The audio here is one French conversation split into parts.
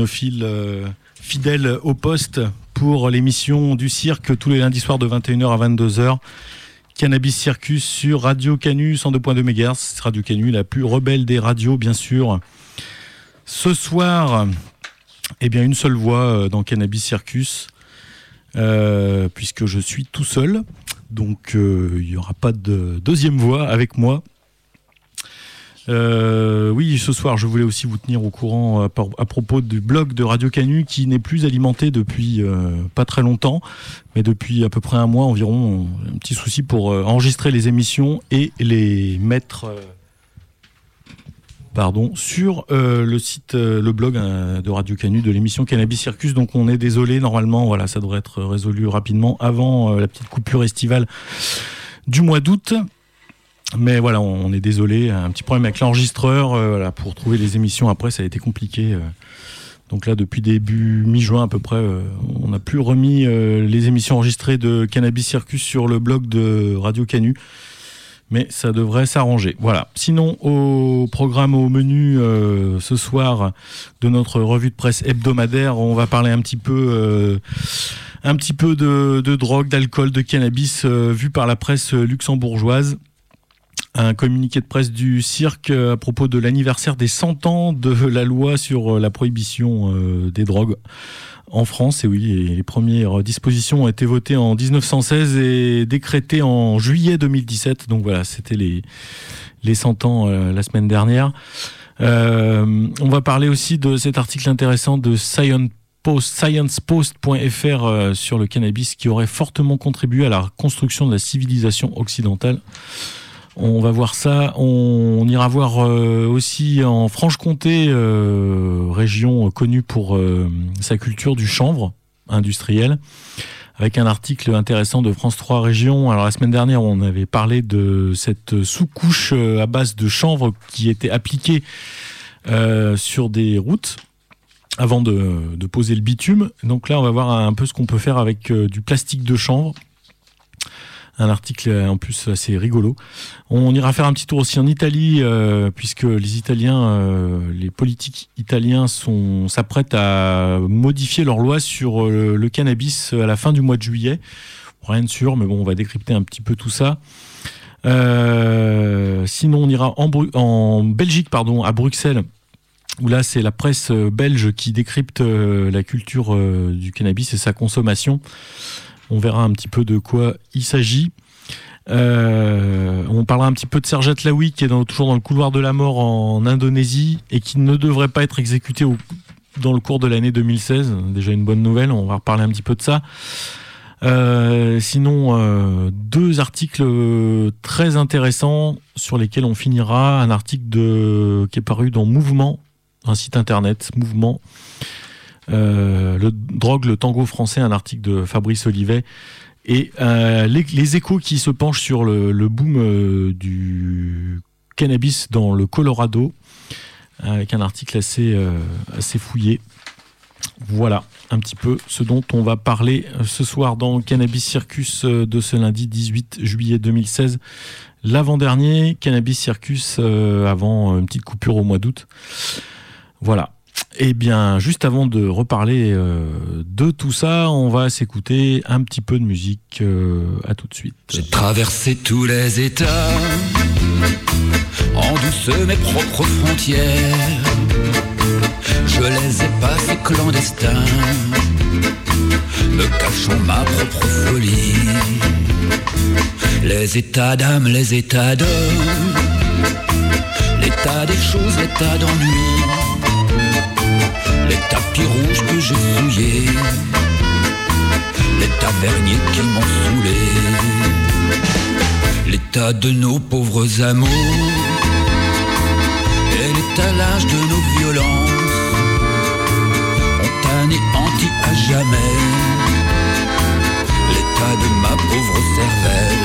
cynophile fidèle au poste pour l'émission du cirque tous les lundis soirs de 21h à 22h. Cannabis Circus sur Radio Canu 102.2 MHz. Radio Canu, la plus rebelle des radios, bien sûr. Ce soir, eh bien, une seule voix dans Cannabis Circus, puisque je suis tout seul. Donc, il n'y aura pas de deuxième voix avec moi. Oui, ce soir, je voulais aussi vous tenir au courant à propos du blog de Radio Canu qui n'est plus alimenté depuis pas très longtemps, mais depuis à peu près un mois environ. Un petit souci pour enregistrer les émissions et les mettre sur le site, le blog de Radio Canu de l'émission Cannabis Circus. Donc on est désolé, normalement, voilà, ça devrait être résolu rapidement avant la petite coupure estivale du mois d'août. Mais voilà, on est désolé, un petit problème avec l'enregistreur, voilà, pour trouver les émissions après, ça a été compliqué. Donc là, depuis début mi-juin à peu près, on n'a plus remis les émissions enregistrées de Cannabis Circus sur le blog de Radio Canu. Mais ça devrait s'arranger. Voilà. Sinon, au programme, au menu ce soir de notre revue de presse hebdomadaire, on va parler un petit peu de drogue, d'alcool, de cannabis vu par la presse luxembourgeoise. Un communiqué de presse du cirque à propos de l'anniversaire des 100 ans de la loi sur la prohibition des drogues en France. Et oui, les premières dispositions ont été votées en 1916 et décrétées en juillet 2017. Donc voilà, c'était les 100 ans la semaine dernière. On va parler aussi de cet article intéressant de SciencePost.fr sur le cannabis qui aurait fortement contribué à la construction de la civilisation occidentale. On va voir ça. On ira voir aussi en Franche-Comté, région connue pour sa culture du chanvre industriel, avec un article intéressant de France 3 Région. Alors la semaine dernière, on avait parlé de cette sous-couche à base de chanvre qui était appliquée sur des routes avant de poser le bitume. Donc là, on va voir un peu ce qu'on peut faire avec du plastique de chanvre. Un article en plus assez rigolo. On ira faire un petit tour aussi en Italie, puisque les Italiens, les politiques italiens s'apprêtent à modifier leur loi sur le cannabis à la fin du mois de juillet. Rien de sûr, mais bon, on va décrypter un petit peu tout ça. Sinon, on ira en Belgique, à Bruxelles, où là, c'est la presse belge qui décrypte la culture du cannabis et sa consommation. On verra un petit peu de quoi il s'agit. On parlera un petit peu de Serge Atlaoui qui est toujours dans le couloir de la mort en Indonésie et qui ne devrait pas être exécuté dans le cours de l'année 2016. Déjà une bonne nouvelle, on va reparler un petit peu de ça. Sinon, deux articles très intéressants sur lesquels on finira. Un article qui est paru dans Mouvement, un site internet, Mouvement. Le drogue, le tango français, un article de Fabrice Olivet et les échos qui se penchent sur le boom du cannabis dans le Colorado avec un article assez fouillé. Voilà un petit peu ce dont on va parler ce soir dans Cannabis Circus de ce lundi 18 juillet 2016, l'avant-dernier Cannabis Circus avant une petite coupure au mois d'août. Voilà. Eh bien, juste avant de reparler de tout ça, on va s'écouter un petit peu de musique. À tout de suite. J'ai traversé tous les États, en douce mes propres frontières. Je les ai passés clandestins, me cachant ma propre folie. Les états d'âme, les états d'homme, l'état des choses, l'état d'ennui. Les tapis rouges que j'ai souillés, les taverniers qui m'ont saoulé, l'état de nos pauvres amours et l'étalage de nos violences ont anéanti à jamais l'état de ma pauvre cervelle.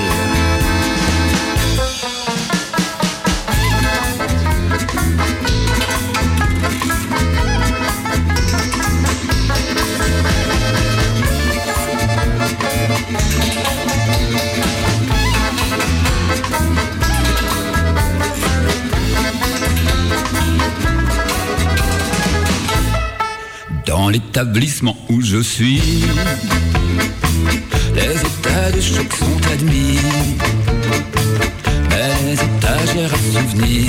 Dans l'établissement où je suis, les états de choc sont admis, mais les étagères à souvenirs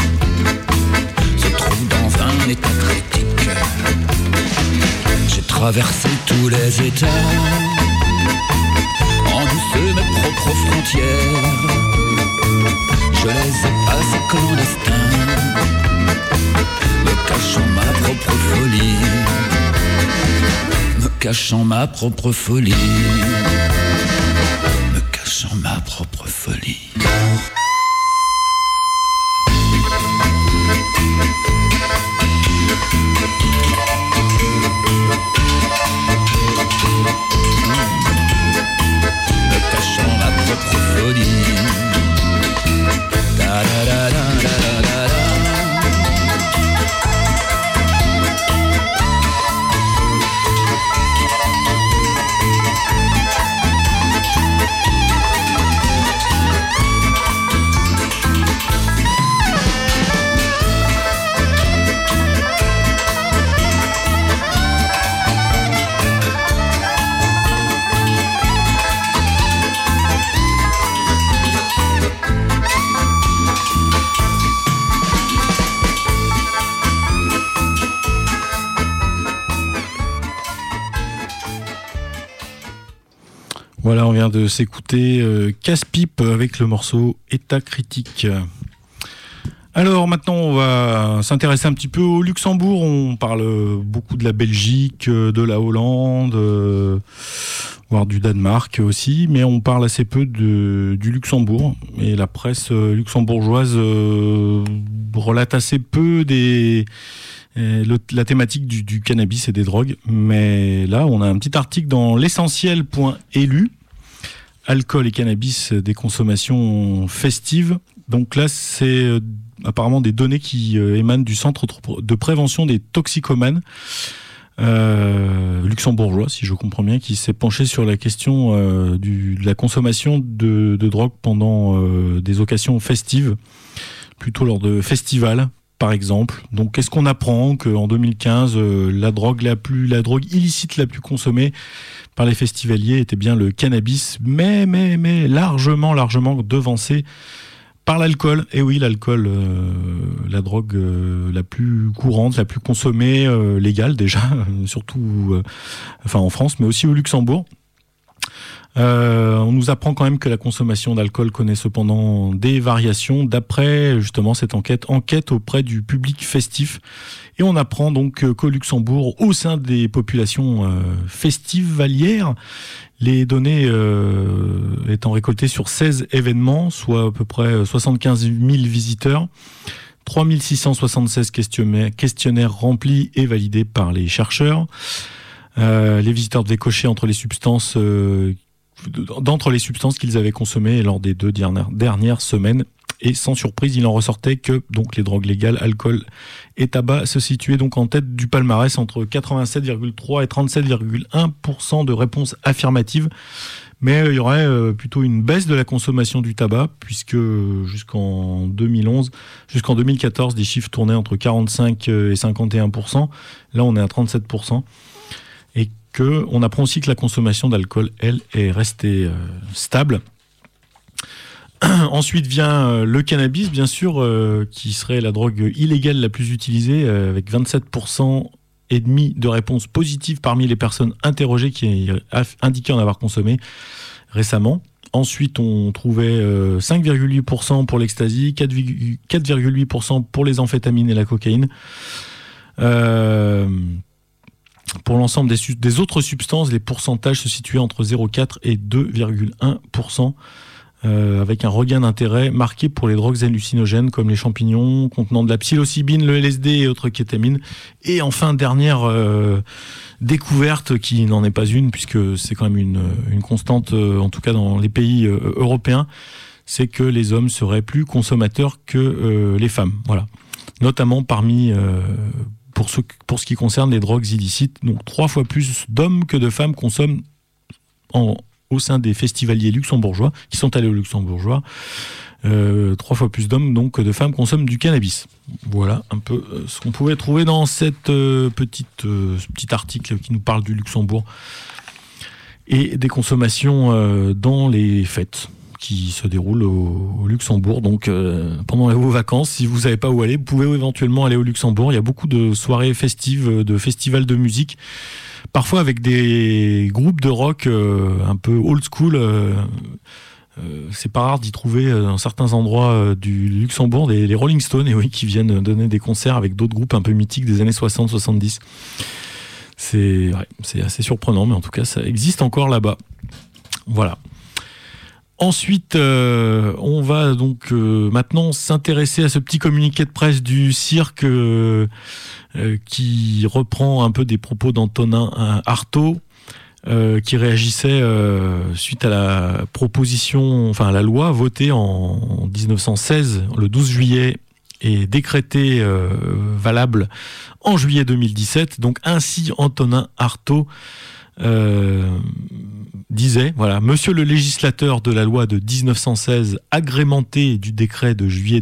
se trouvent dans un état critique. J'ai traversé tous les états, endossé mes propres frontières. Je les ai passés clandestins, me cachant ma propre folie, me cachant ma propre folie, me cachant ma propre folie. Me cachant ma propre folie. Da da da da da da da. Voilà, on vient de s'écouter Casse-Pipe avec le morceau État critique. Alors maintenant, on va s'intéresser un petit peu au Luxembourg. On parle beaucoup de la Belgique, de la Hollande, voire du Danemark aussi, mais on parle assez peu du Luxembourg. Et la presse luxembourgeoise relate assez peu la thématique du cannabis et des drogues. Mais là, on a un petit article dans l'essentiel.elu. Alcool et cannabis, des consommations festives. Donc là, c'est apparemment des données qui émanent du Centre de prévention des toxicomanes luxembourgeois, si je comprends bien, qui s'est penché sur la question de la consommation de drogue pendant des occasions festives, plutôt lors de festivals, par exemple. Donc, qu'est-ce qu'on apprend? Qu'en 2015, la drogue illicite la plus consommée par les festivaliers était bien le cannabis, mais largement devancé par l'alcool. Et oui, l'alcool, la drogue la plus courante, la plus consommée, légale déjà, surtout en France, mais aussi au Luxembourg. On nous apprend quand même que la consommation d'alcool connaît cependant des variations d'après justement cette enquête auprès du public festif. Et on apprend donc qu'au Luxembourg, au sein des populations festivalières, les données étant récoltées sur 16 événements, soit à peu près 75 000 visiteurs, 3676 questionnaires remplis et validés par les chercheurs. Les visiteurs devaient cocher d'entre les substances qu'ils avaient consommées lors des 2 dernières semaines. Et sans surprise, il en ressortait que donc les drogues légales, alcool et tabac se situaient donc en tête du palmarès entre 87,3 et 37,1% de réponses affirmatives. Mais il y aurait plutôt une baisse de la consommation du tabac, puisque jusqu'en 2014, des chiffres tournaient entre 45 et 51%. Là, on est à 37%. Et on apprend aussi que la consommation d'alcool, elle, est restée stable. Ensuite vient le cannabis, bien sûr, qui serait la drogue illégale la plus utilisée, avec 27% et demi de réponses positives parmi les personnes interrogées qui indiquaient en avoir consommé récemment. Ensuite, on trouvait 5,8% pour l'ecstasy, 4,8% pour les amphétamines et la cocaïne. Pour l'ensemble des autres substances, les pourcentages se situaient entre 0,4 et 2,1%. Avec un regain d'intérêt marqué pour les drogues hallucinogènes comme les champignons contenant de la psilocybine, le LSD et autres kétamines. Et enfin, dernière découverte qui n'en est pas une, puisque c'est quand même une constante, en tout cas dans les pays européens, c'est que les hommes seraient plus consommateurs que les femmes. Voilà. Notamment parmi... pour ce qui concerne les drogues illicites, donc 3 fois plus d'hommes que de femmes consomment au sein des festivaliers luxembourgeois, qui sont allés au Luxembourgeois, 3 fois plus d'hommes donc que de femmes consomment du cannabis. Voilà un peu ce qu'on pouvait trouver dans cette petit article qui nous parle du Luxembourg et des consommations dans les fêtes qui se déroulent au Luxembourg. Donc pendant vos vacances, si vous savez pas où aller, vous pouvez éventuellement aller au Luxembourg. Il y a beaucoup de soirées festives, de festivals de musique, parfois avec des groupes de rock un peu old school. C'est pas rare d'y trouver dans certains endroits du Luxembourg les Rolling Stones, et oui, qui viennent donner des concerts avec d'autres groupes un peu mythiques des années 60-70. C'est assez surprenant, mais en tout cas ça existe encore là-bas. Voilà. Ensuite, on va donc maintenant s'intéresser à ce petit communiqué de presse du cirque qui reprend un peu des propos d'Antonin Artaud, qui réagissait suite à la proposition, enfin à la loi votée en 1916, le 12 juillet, et décrétée valable en juillet 2017. Donc ainsi Antonin Artaud disait, voilà, monsieur le législateur de la loi de 1916, agrémentée du décret de juillet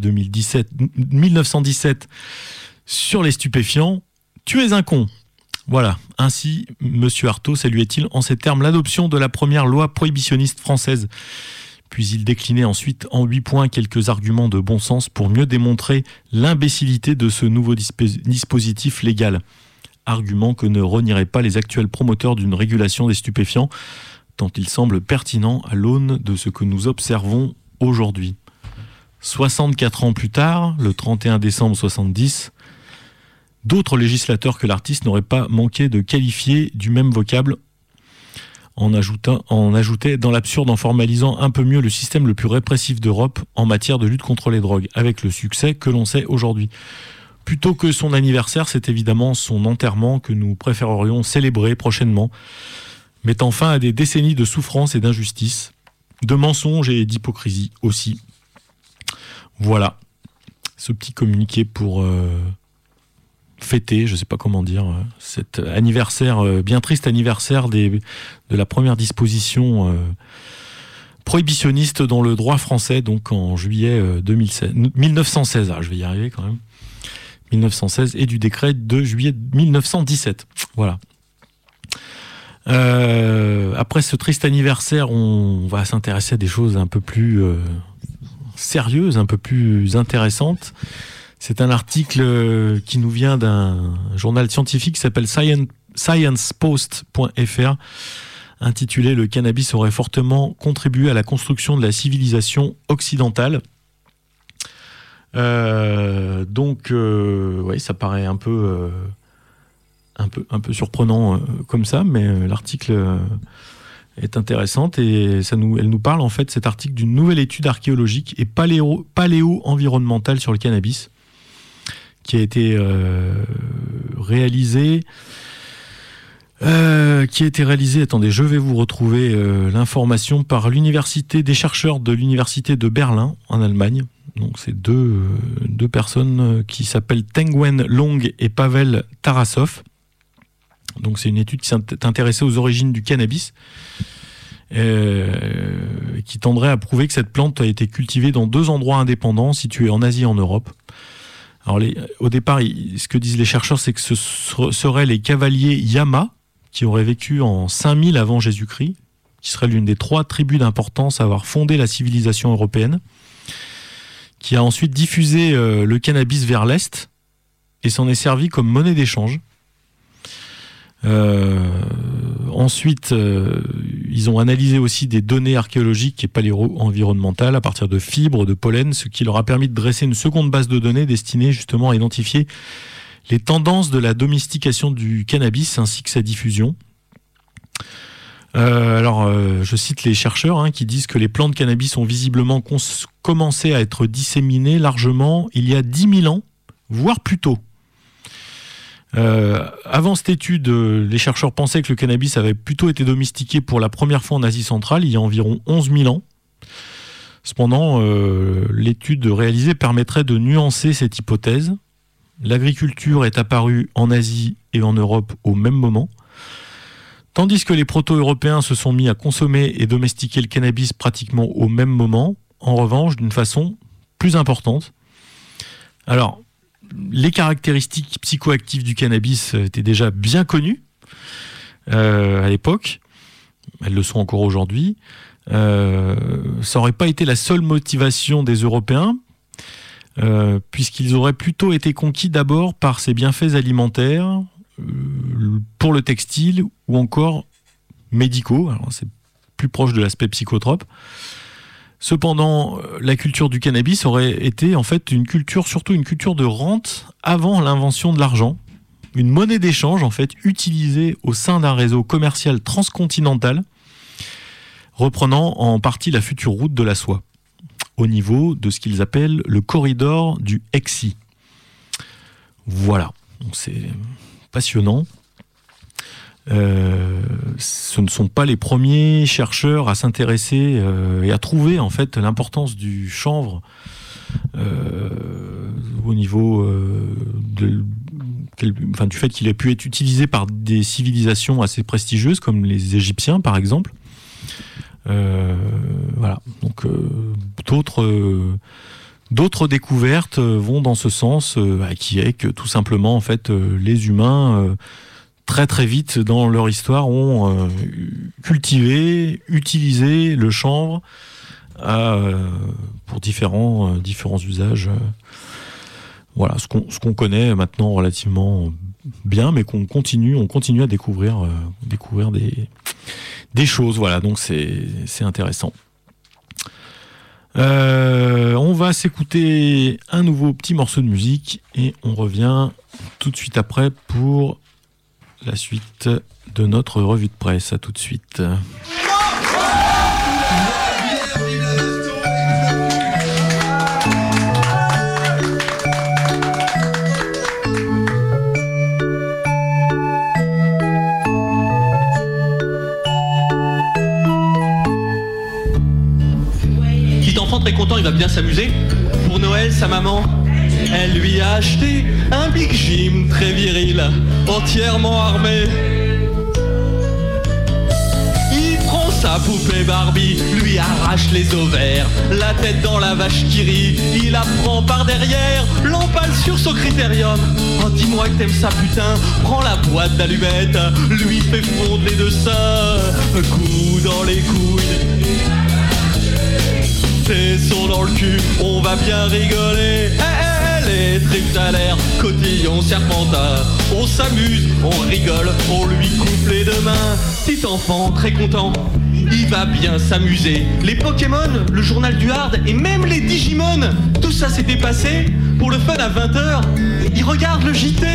1917 sur les stupéfiants, tu es un con. Voilà, ainsi monsieur Artaud saluait-il en ces termes l'adoption de la première loi prohibitionniste française. Puis il déclinait ensuite en 8 points quelques arguments de bon sens pour mieux démontrer l'imbécilité de ce nouveau dispositif légal. Argument que ne renieraient pas les actuels promoteurs d'une régulation des stupéfiants, tant il semble pertinent à l'aune de ce que nous observons aujourd'hui. 64 ans plus tard, le 31 décembre 70, d'autres législateurs que l'artiste n'auraient pas manqué de qualifier du même vocable, en ajoutait dans l'absurde en formalisant un peu mieux le système le plus répressif d'Europe en matière de lutte contre les drogues, avec le succès que l'on sait aujourd'hui. Plutôt que son anniversaire, c'est évidemment son enterrement que nous préférerions célébrer prochainement, mettant fin à des décennies de souffrance et d'injustice, de mensonges et d'hypocrisie aussi. Voilà, ce petit communiqué pour fêter, je ne sais pas comment dire, cet anniversaire, bien triste anniversaire de la première disposition prohibitionniste dans le droit français, donc en juillet 1916. Ah, je vais y arriver quand même. 1916 et du décret de juillet 1917. Voilà. Après ce triste anniversaire, on va s'intéresser à des choses un peu plus sérieuses, un peu plus intéressantes. C'est un article qui nous vient d'un journal scientifique qui s'appelle sciencepost.fr, intitulé « Le cannabis aurait fortement contribué à la construction de la civilisation occidentale ». Donc, ouais, ça paraît un peu surprenant comme ça, mais l'article est intéressante et elle nous parle en fait, cet article, d'une nouvelle étude archéologique et paléo-environnementale sur le cannabis qui a été réalisée. Attendez, je vais vous retrouver l'information, par des chercheurs de l'université de Berlin en Allemagne. Donc c'est deux personnes qui s'appellent Tengwen Long et Pavel Tarasov. Donc c'est une étude qui s'est intéressée aux origines du cannabis, qui tendrait à prouver que cette plante a été cultivée dans 2 endroits indépendants situés en Asie et en Europe. Alors au départ, ce que disent les chercheurs, c'est que ce seraient les cavaliers Yama, qui auraient vécu en 5000 avant Jésus-Christ, qui serait l'une des 3 tribus d'importance à avoir fondé la civilisation européenne, qui a ensuite diffusé le cannabis vers l'Est et s'en est servi comme monnaie d'échange. Ensuite, ils ont analysé aussi des données archéologiques et paléo-environnementales à partir de fibres, de pollen, ce qui leur a permis de dresser une seconde base de données destinée justement à identifier les tendances de la domestication du cannabis ainsi que sa diffusion. Je cite les chercheurs qui disent que les plants de cannabis ont visiblement commencé à être disséminés largement il y a 10 000 ans, voire plus tôt. Avant cette étude, les chercheurs pensaient que le cannabis avait plutôt été domestiqué pour la première fois en Asie centrale, il y a environ 11 000 ans. Cependant, l'étude réalisée permettrait de nuancer cette hypothèse. L'agriculture est apparue en Asie et en Europe au même moment, tandis que les proto-européens se sont mis à consommer et domestiquer le cannabis pratiquement au même moment, en revanche, d'une façon plus importante. Alors, les caractéristiques psychoactives du cannabis étaient déjà bien connues à l'époque. Elles le sont encore aujourd'hui. Ça n'aurait pas été la seule motivation des Européens, puisqu'ils auraient plutôt été conquis d'abord par ses bienfaits alimentaires, pour le textile ou encore médicaux. Alors, c'est plus proche de l'aspect psychotrope. Cependant, la culture du cannabis aurait été en fait surtout une culture de rente avant l'invention de l'argent. Une monnaie d'échange en fait utilisée au sein d'un réseau commercial transcontinental, reprenant en partie la future route de la soie, au niveau de ce qu'ils appellent le corridor du Exi. Voilà, donc c'est passionnant. Ce ne sont pas les premiers chercheurs à s'intéresser et à trouver en fait l'importance du chanvre au niveau du fait qu'il ait pu être utilisé par des civilisations assez prestigieuses comme les Égyptiens par exemple. Voilà, donc d'autres découvertes vont dans ce sens, qui est que tout simplement en fait les humains très très vite dans leur histoire ont cultivé, utilisé le chanvre pour différents usages. Voilà, ce qu'on connaît maintenant relativement bien, mais on continue à découvrir des choses. Voilà, donc c'est intéressant. On va s'écouter un nouveau petit morceau de musique et on revient tout de suite après pour la suite de notre revue de presse. À tout de suite. Petit enfant très content, il va bien s'amuser. Pour Noël, sa maman, elle lui a acheté un Big Jim très viril, entièrement armé. Il prend sa poupée Barbie, lui arrache les ovaires, la tête dans la vache qui rit, il la prend par derrière, l'empale sur son critérium. Oh, dis-moi que t'aimes ça putain, prends la boîte d'allumettes, lui fait fondre les deux seins, coup dans les couilles. Tes sons dans le cul, on va bien rigoler. Les tripes à l'air, cotillon serpentin. On s'amuse, on rigole, on lui coupe les deux mains. Petit enfant très content, il va bien s'amuser. Les Pokémon, le journal du hard et même les Digimon, tout ça s'était passé pour le fun à 20h. Il regarde le JT.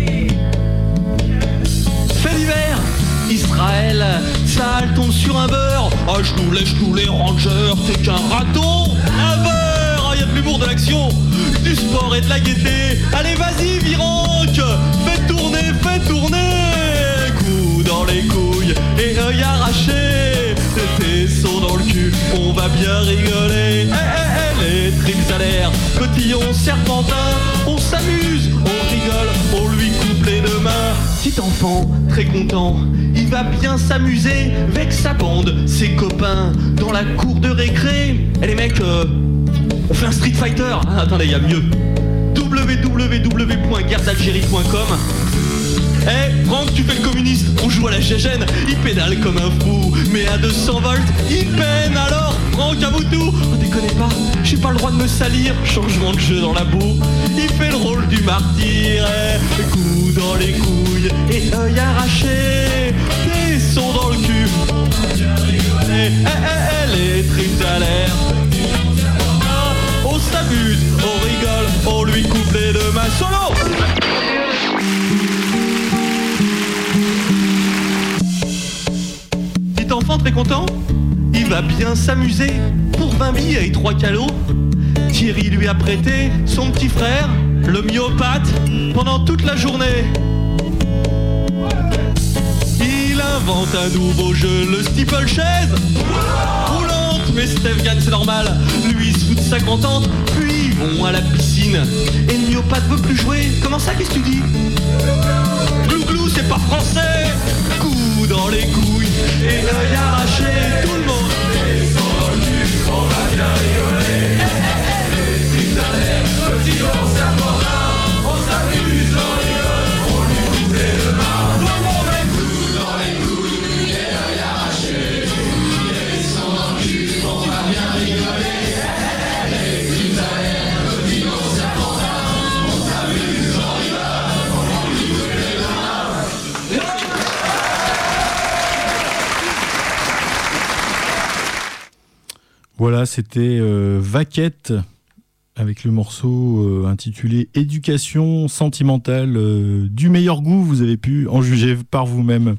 Fait d'hiver, Israël, sale tombe sur un beurre. Ah, je nous les rangers, t'es qu'un raton. Un beurre, y a de l'humour, de l'action, du sport et de la gaieté. Allez vas-y Viranque, fais tourner. Coup dans les couilles et œil arraché. Tes sons dans le cul, on va bien rigoler. Les tripes à l'air, cotillon serpentin. On s'amuse, on rigole, on lui coupe les deux mains. Petit enfant très content, il va bien s'amuser avec sa bande, ses copains dans la cour de récré. Et les mecs, on fait un Street Fighter. Ah, attendez, il y a mieux. www.guerredalgérie.com. Franck, tu fais le communiste, on joue à la gégène. Il pédale comme un fou, mais à 200 volts, il peine. Alors, Franck, à vous tout. Oh, déconnez pas, j'ai pas le droit de me salir. Changement de jeu dans la boue. Il fait le rôle du martyr. Coup dans les couilles et œil arraché. Tes sons dans le cul. Les tripes à l'air. On s'amuse, on rigole, on lui coupe les deux mains. Solo! Petit enfant très content, il va bien s'amuser. Pour 20 billes et 3 calots, Thierry lui a prêté son petit frère, l'homéopathe, pendant toute la journée. Il invente un nouveau jeu, le steeple-chaise. Mais Steph gagne, c'est normal. Lui, il se fout de sa contente. Puis ils vont à la piscine. Et le myopathe veut plus jouer. Comment ça, qu'est-ce que tu dis? Glou-glou, c'est pas français. Coup dans les couilles et l'œil arraché. Tout le monde. Et sans le cul, on va bien rigoler. Voilà, c'était Vaquette avec le morceau intitulé Éducation sentimentale du meilleur goût. Vous avez pu en juger par vous-même.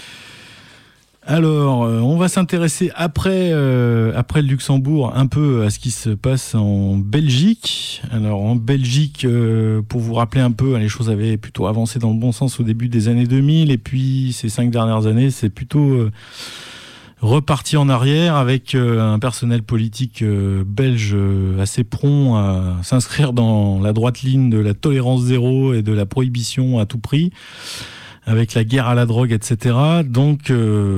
Alors, on va s'intéresser après le Luxembourg un peu à ce qui se passe en Belgique. Alors en Belgique, pour vous rappeler un peu, les choses avaient plutôt avancé dans le bon sens au début des années 2000 et puis ces 5 dernières années, c'est plutôt reparti en arrière avec un personnel politique belge assez prompt à s'inscrire dans la droite ligne de la tolérance zéro et de la prohibition à tout prix, avec la guerre à la drogue, etc. Donc,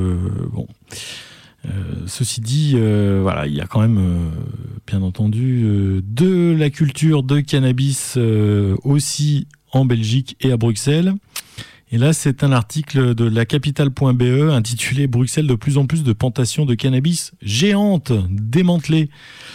ceci dit, voilà, il y a quand même, bien entendu, de la culture de cannabis aussi en Belgique et à Bruxelles. Et là, c'est un article de lacapitale.be intitulé « Bruxelles, de plus en plus de plantations de cannabis géantes démantelées ».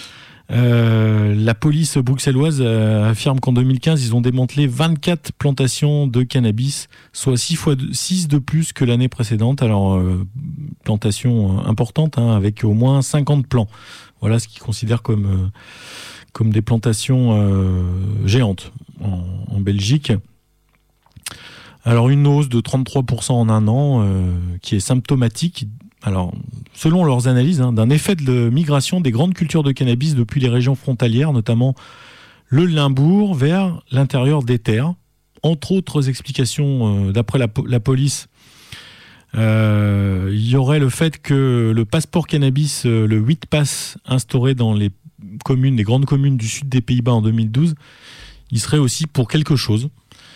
La police bruxelloise affirme qu'en 2015, ils ont démantelé 24 plantations de cannabis, soit 6 de plus que l'année précédente. Alors, plantation importante, avec au moins 50 plants. Voilà ce qu'ils considèrent comme des plantations géantes en Belgique. Alors, une hausse de 33% en un an qui est symptomatique. Alors, selon leurs analyses, d'un effet de migration des grandes cultures de cannabis depuis les régions frontalières, notamment le Limbourg, vers l'intérieur des terres. Entre autres explications, d'après la police, il y aurait le fait que le passeport cannabis, le 8 pass instauré dans les grandes communes du sud des Pays-Bas en 2012, il serait aussi pour quelque chose.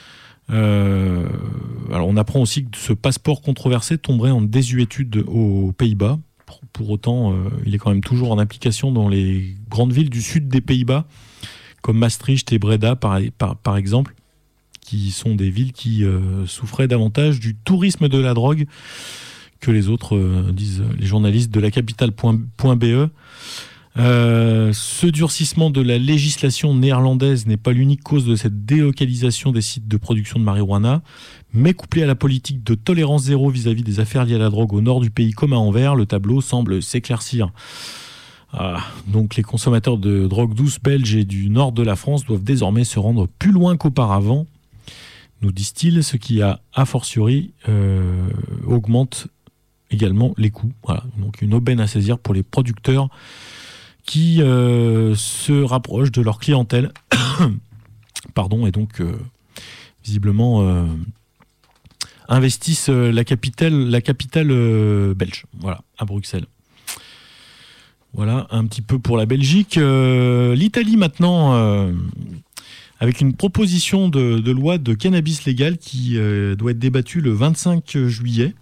Alors on apprend aussi que ce passeport controversé tomberait en désuétude aux Pays-Bas. Pour autant, il est quand même toujours en application dans les grandes villes du sud des Pays-Bas, comme Maastricht et Breda par exemple, qui sont des villes qui souffraient davantage du tourisme de la drogue que les autres, disent les journalistes de lacapitale.be. Ce durcissement de la législation néerlandaise n'est pas l'unique cause de cette délocalisation des sites de production de marijuana, mais couplé à la politique de tolérance zéro vis-à-vis des affaires liées à la drogue au nord du pays comme à Anvers, le tableau semble s'éclaircir. Donc les consommateurs de drogue douce belges et du nord de la France doivent désormais se rendre plus loin qu'auparavant, nous disent-ils, ce qui a fortiori augmente également les coûts. Voilà, donc une aubaine à saisir pour les producteurs qui se rapprochent de leur clientèle et donc visiblement investissent la capitale belge, voilà, à Bruxelles. Voilà un petit peu pour la Belgique. L'Italie maintenant, avec une proposition de loi de cannabis légal qui doit être débattue le 25 juillet.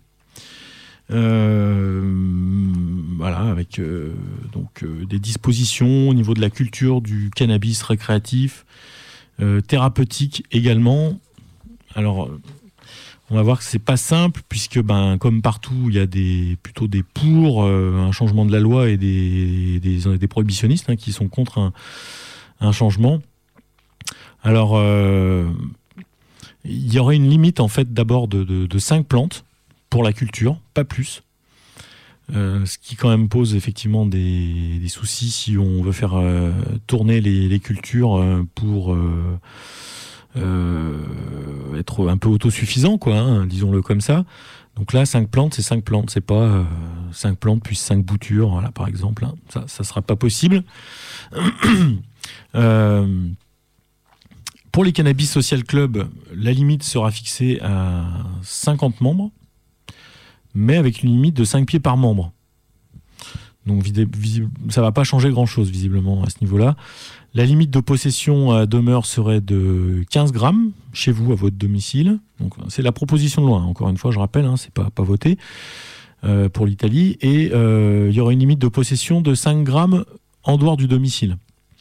Voilà, avec des dispositions au niveau de la culture du cannabis récréatif, thérapeutique également. Alors, on va voir que c'est pas simple puisque, comme partout, il y a plutôt des pour un changement de la loi et des prohibitionnistes qui sont contre un changement. Alors, il y aurait une limite en fait d'abord de 5 plantes pour la culture, pas plus. Ce qui quand même pose effectivement des soucis si on veut faire tourner les cultures pour être un peu autosuffisant, disons-le comme ça. Donc là, 5 plantes, c'est 5 plantes. C'est pas 5 plantes plus 5 boutures, voilà, par exemple. Ça sera pas possible. Pour les Cannabis Social Club, la limite sera fixée à 50 membres, mais avec une limite de 5 pieds par membre. Donc ça ne va pas changer grand-chose, visiblement, à ce niveau-là. La limite de possession à demeure serait de 15 grammes chez vous, à votre domicile. Donc, c'est la proposition de loi, encore une fois, je rappelle, c'est pas voté pour l'Italie. Et il y aura une limite de possession de 5 grammes en dehors du domicile.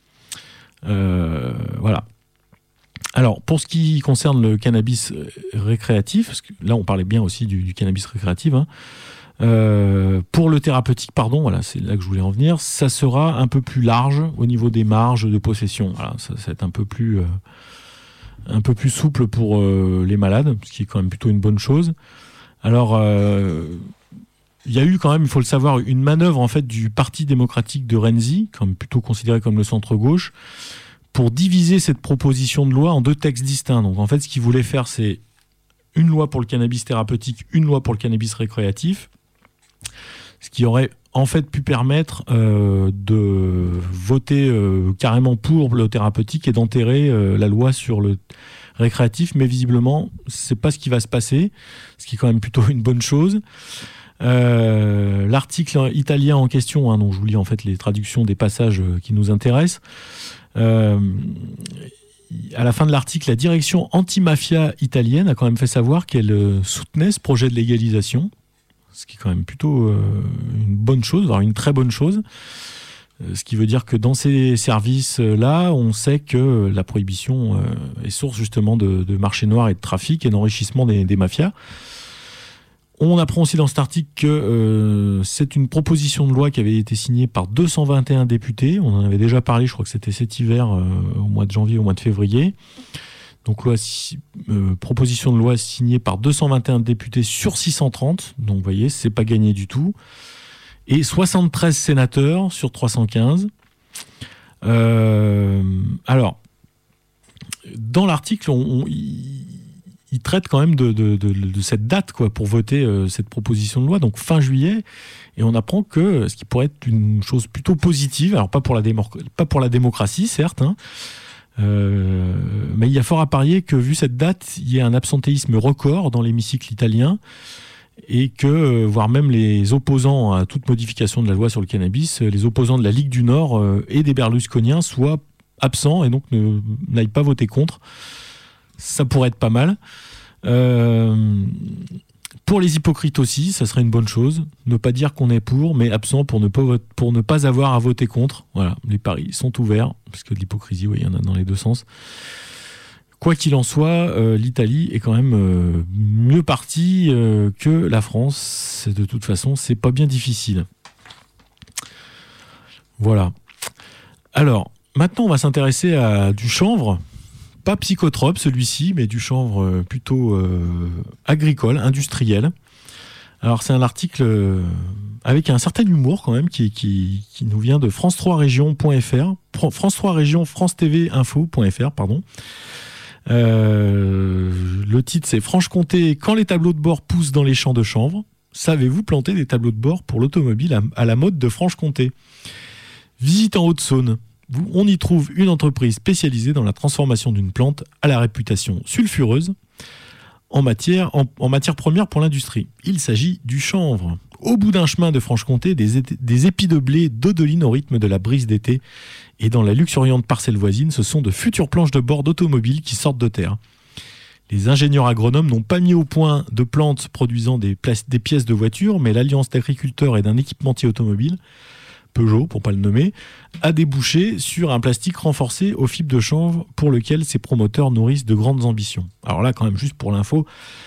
Voilà. Alors, pour ce qui concerne le cannabis récréatif, parce que là, on parlait bien aussi du cannabis récréatif, pour le thérapeutique, voilà, c'est là que je voulais en venir, ça sera un peu plus large au niveau des marges de possession. Voilà, ça va être un peu plus souple pour les malades, ce qui est quand même plutôt une bonne chose. Alors, il y a eu quand même, il faut le savoir, une manœuvre en fait du Parti démocratique de Renzi, comme plutôt considéré comme le centre-gauche, pour diviser cette proposition de loi en 2 textes distincts. Donc en fait, ce qu'ils voulaient faire, c'est une loi pour le cannabis thérapeutique, une loi pour le cannabis récréatif, ce qui aurait en fait pu permettre de voter carrément pour le thérapeutique et d'enterrer la loi sur le récréatif, mais visiblement, c'est pas ce qui va se passer, ce qui est quand même plutôt une bonne chose. L'article italien en question, dont je vous lis en fait les traductions des passages qui nous intéressent, à la fin de l'article, la direction anti-mafia italienne a quand même fait savoir qu'elle soutenait ce projet de légalisation, ce qui est quand même plutôt une bonne chose, voire une très bonne chose. Ce qui veut dire que dans ces services-là, on sait que la prohibition est source justement de marché noir et de trafic et d'enrichissement des mafias. On apprend aussi dans cet article que c'est une proposition de loi qui avait été signée par 221 députés. On en avait déjà parlé, je crois que c'était cet hiver, au mois de janvier, au mois de février. Donc proposition de loi signée par 221 députés sur 630. Donc vous voyez, c'est pas gagné du tout. Et 73 sénateurs sur 315. Alors, dans l'article, il traite quand même de cette date pour voter cette proposition de loi, donc fin juillet, et on apprend que ce qui pourrait être une chose plutôt positive, alors pas pour la démocratie certes, mais il y a fort à parier que vu cette date, il y a un absentéisme record dans l'hémicycle italien, et que, voire même les opposants à toute modification de la loi sur le cannabis, les opposants de la Ligue du Nord et des berlusconiens soient absents et donc n'aillent pas voter contre. Ça pourrait être pas mal. Pour les hypocrites aussi, ça serait une bonne chose. Ne pas dire qu'on est pour, mais absent pour ne pas avoir à voter contre. Voilà, les paris sont ouverts, parce que de l'hypocrisie, il y en a dans les deux sens. Quoi qu'il en soit, l'Italie est quand même mieux partie que la France. De toute façon, c'est pas bien difficile. Voilà. Alors, maintenant, on va s'intéresser à du chanvre. Pas psychotrope celui-ci, mais du chanvre plutôt agricole, industriel. Alors c'est un article avec un certain humour quand même qui nous vient de France3Région.fr, France3 Région, France TV Info.fr, pardon. Le titre c'est Franche-Comté, quand les tableaux de bord poussent dans les champs de chanvre, savez-vous planter des tableaux de bord pour l'automobile à la mode de Franche-Comté? Visite en Haute-Saône. On y trouve une entreprise spécialisée dans la transformation d'une plante à la réputation sulfureuse en matière première pour l'industrie. Il s'agit du chanvre. Au bout d'un chemin de Franche-Comté, des épis de blé dodelinent au rythme de la brise d'été, et dans la luxuriante parcelle voisine, ce sont de futures planches de bord d'automobiles qui sortent de terre. Les ingénieurs agronomes n'ont pas mis au point de plantes produisant des pièces de voitures, mais l'alliance d'agriculteurs et d'un équipementier automobile, Peugeot, pour pas le nommer, a débouché sur un plastique renforcé aux fibres de chanvre pour lequel ses promoteurs nourrissent de grandes ambitions. Alors là, quand même, juste pour l'info,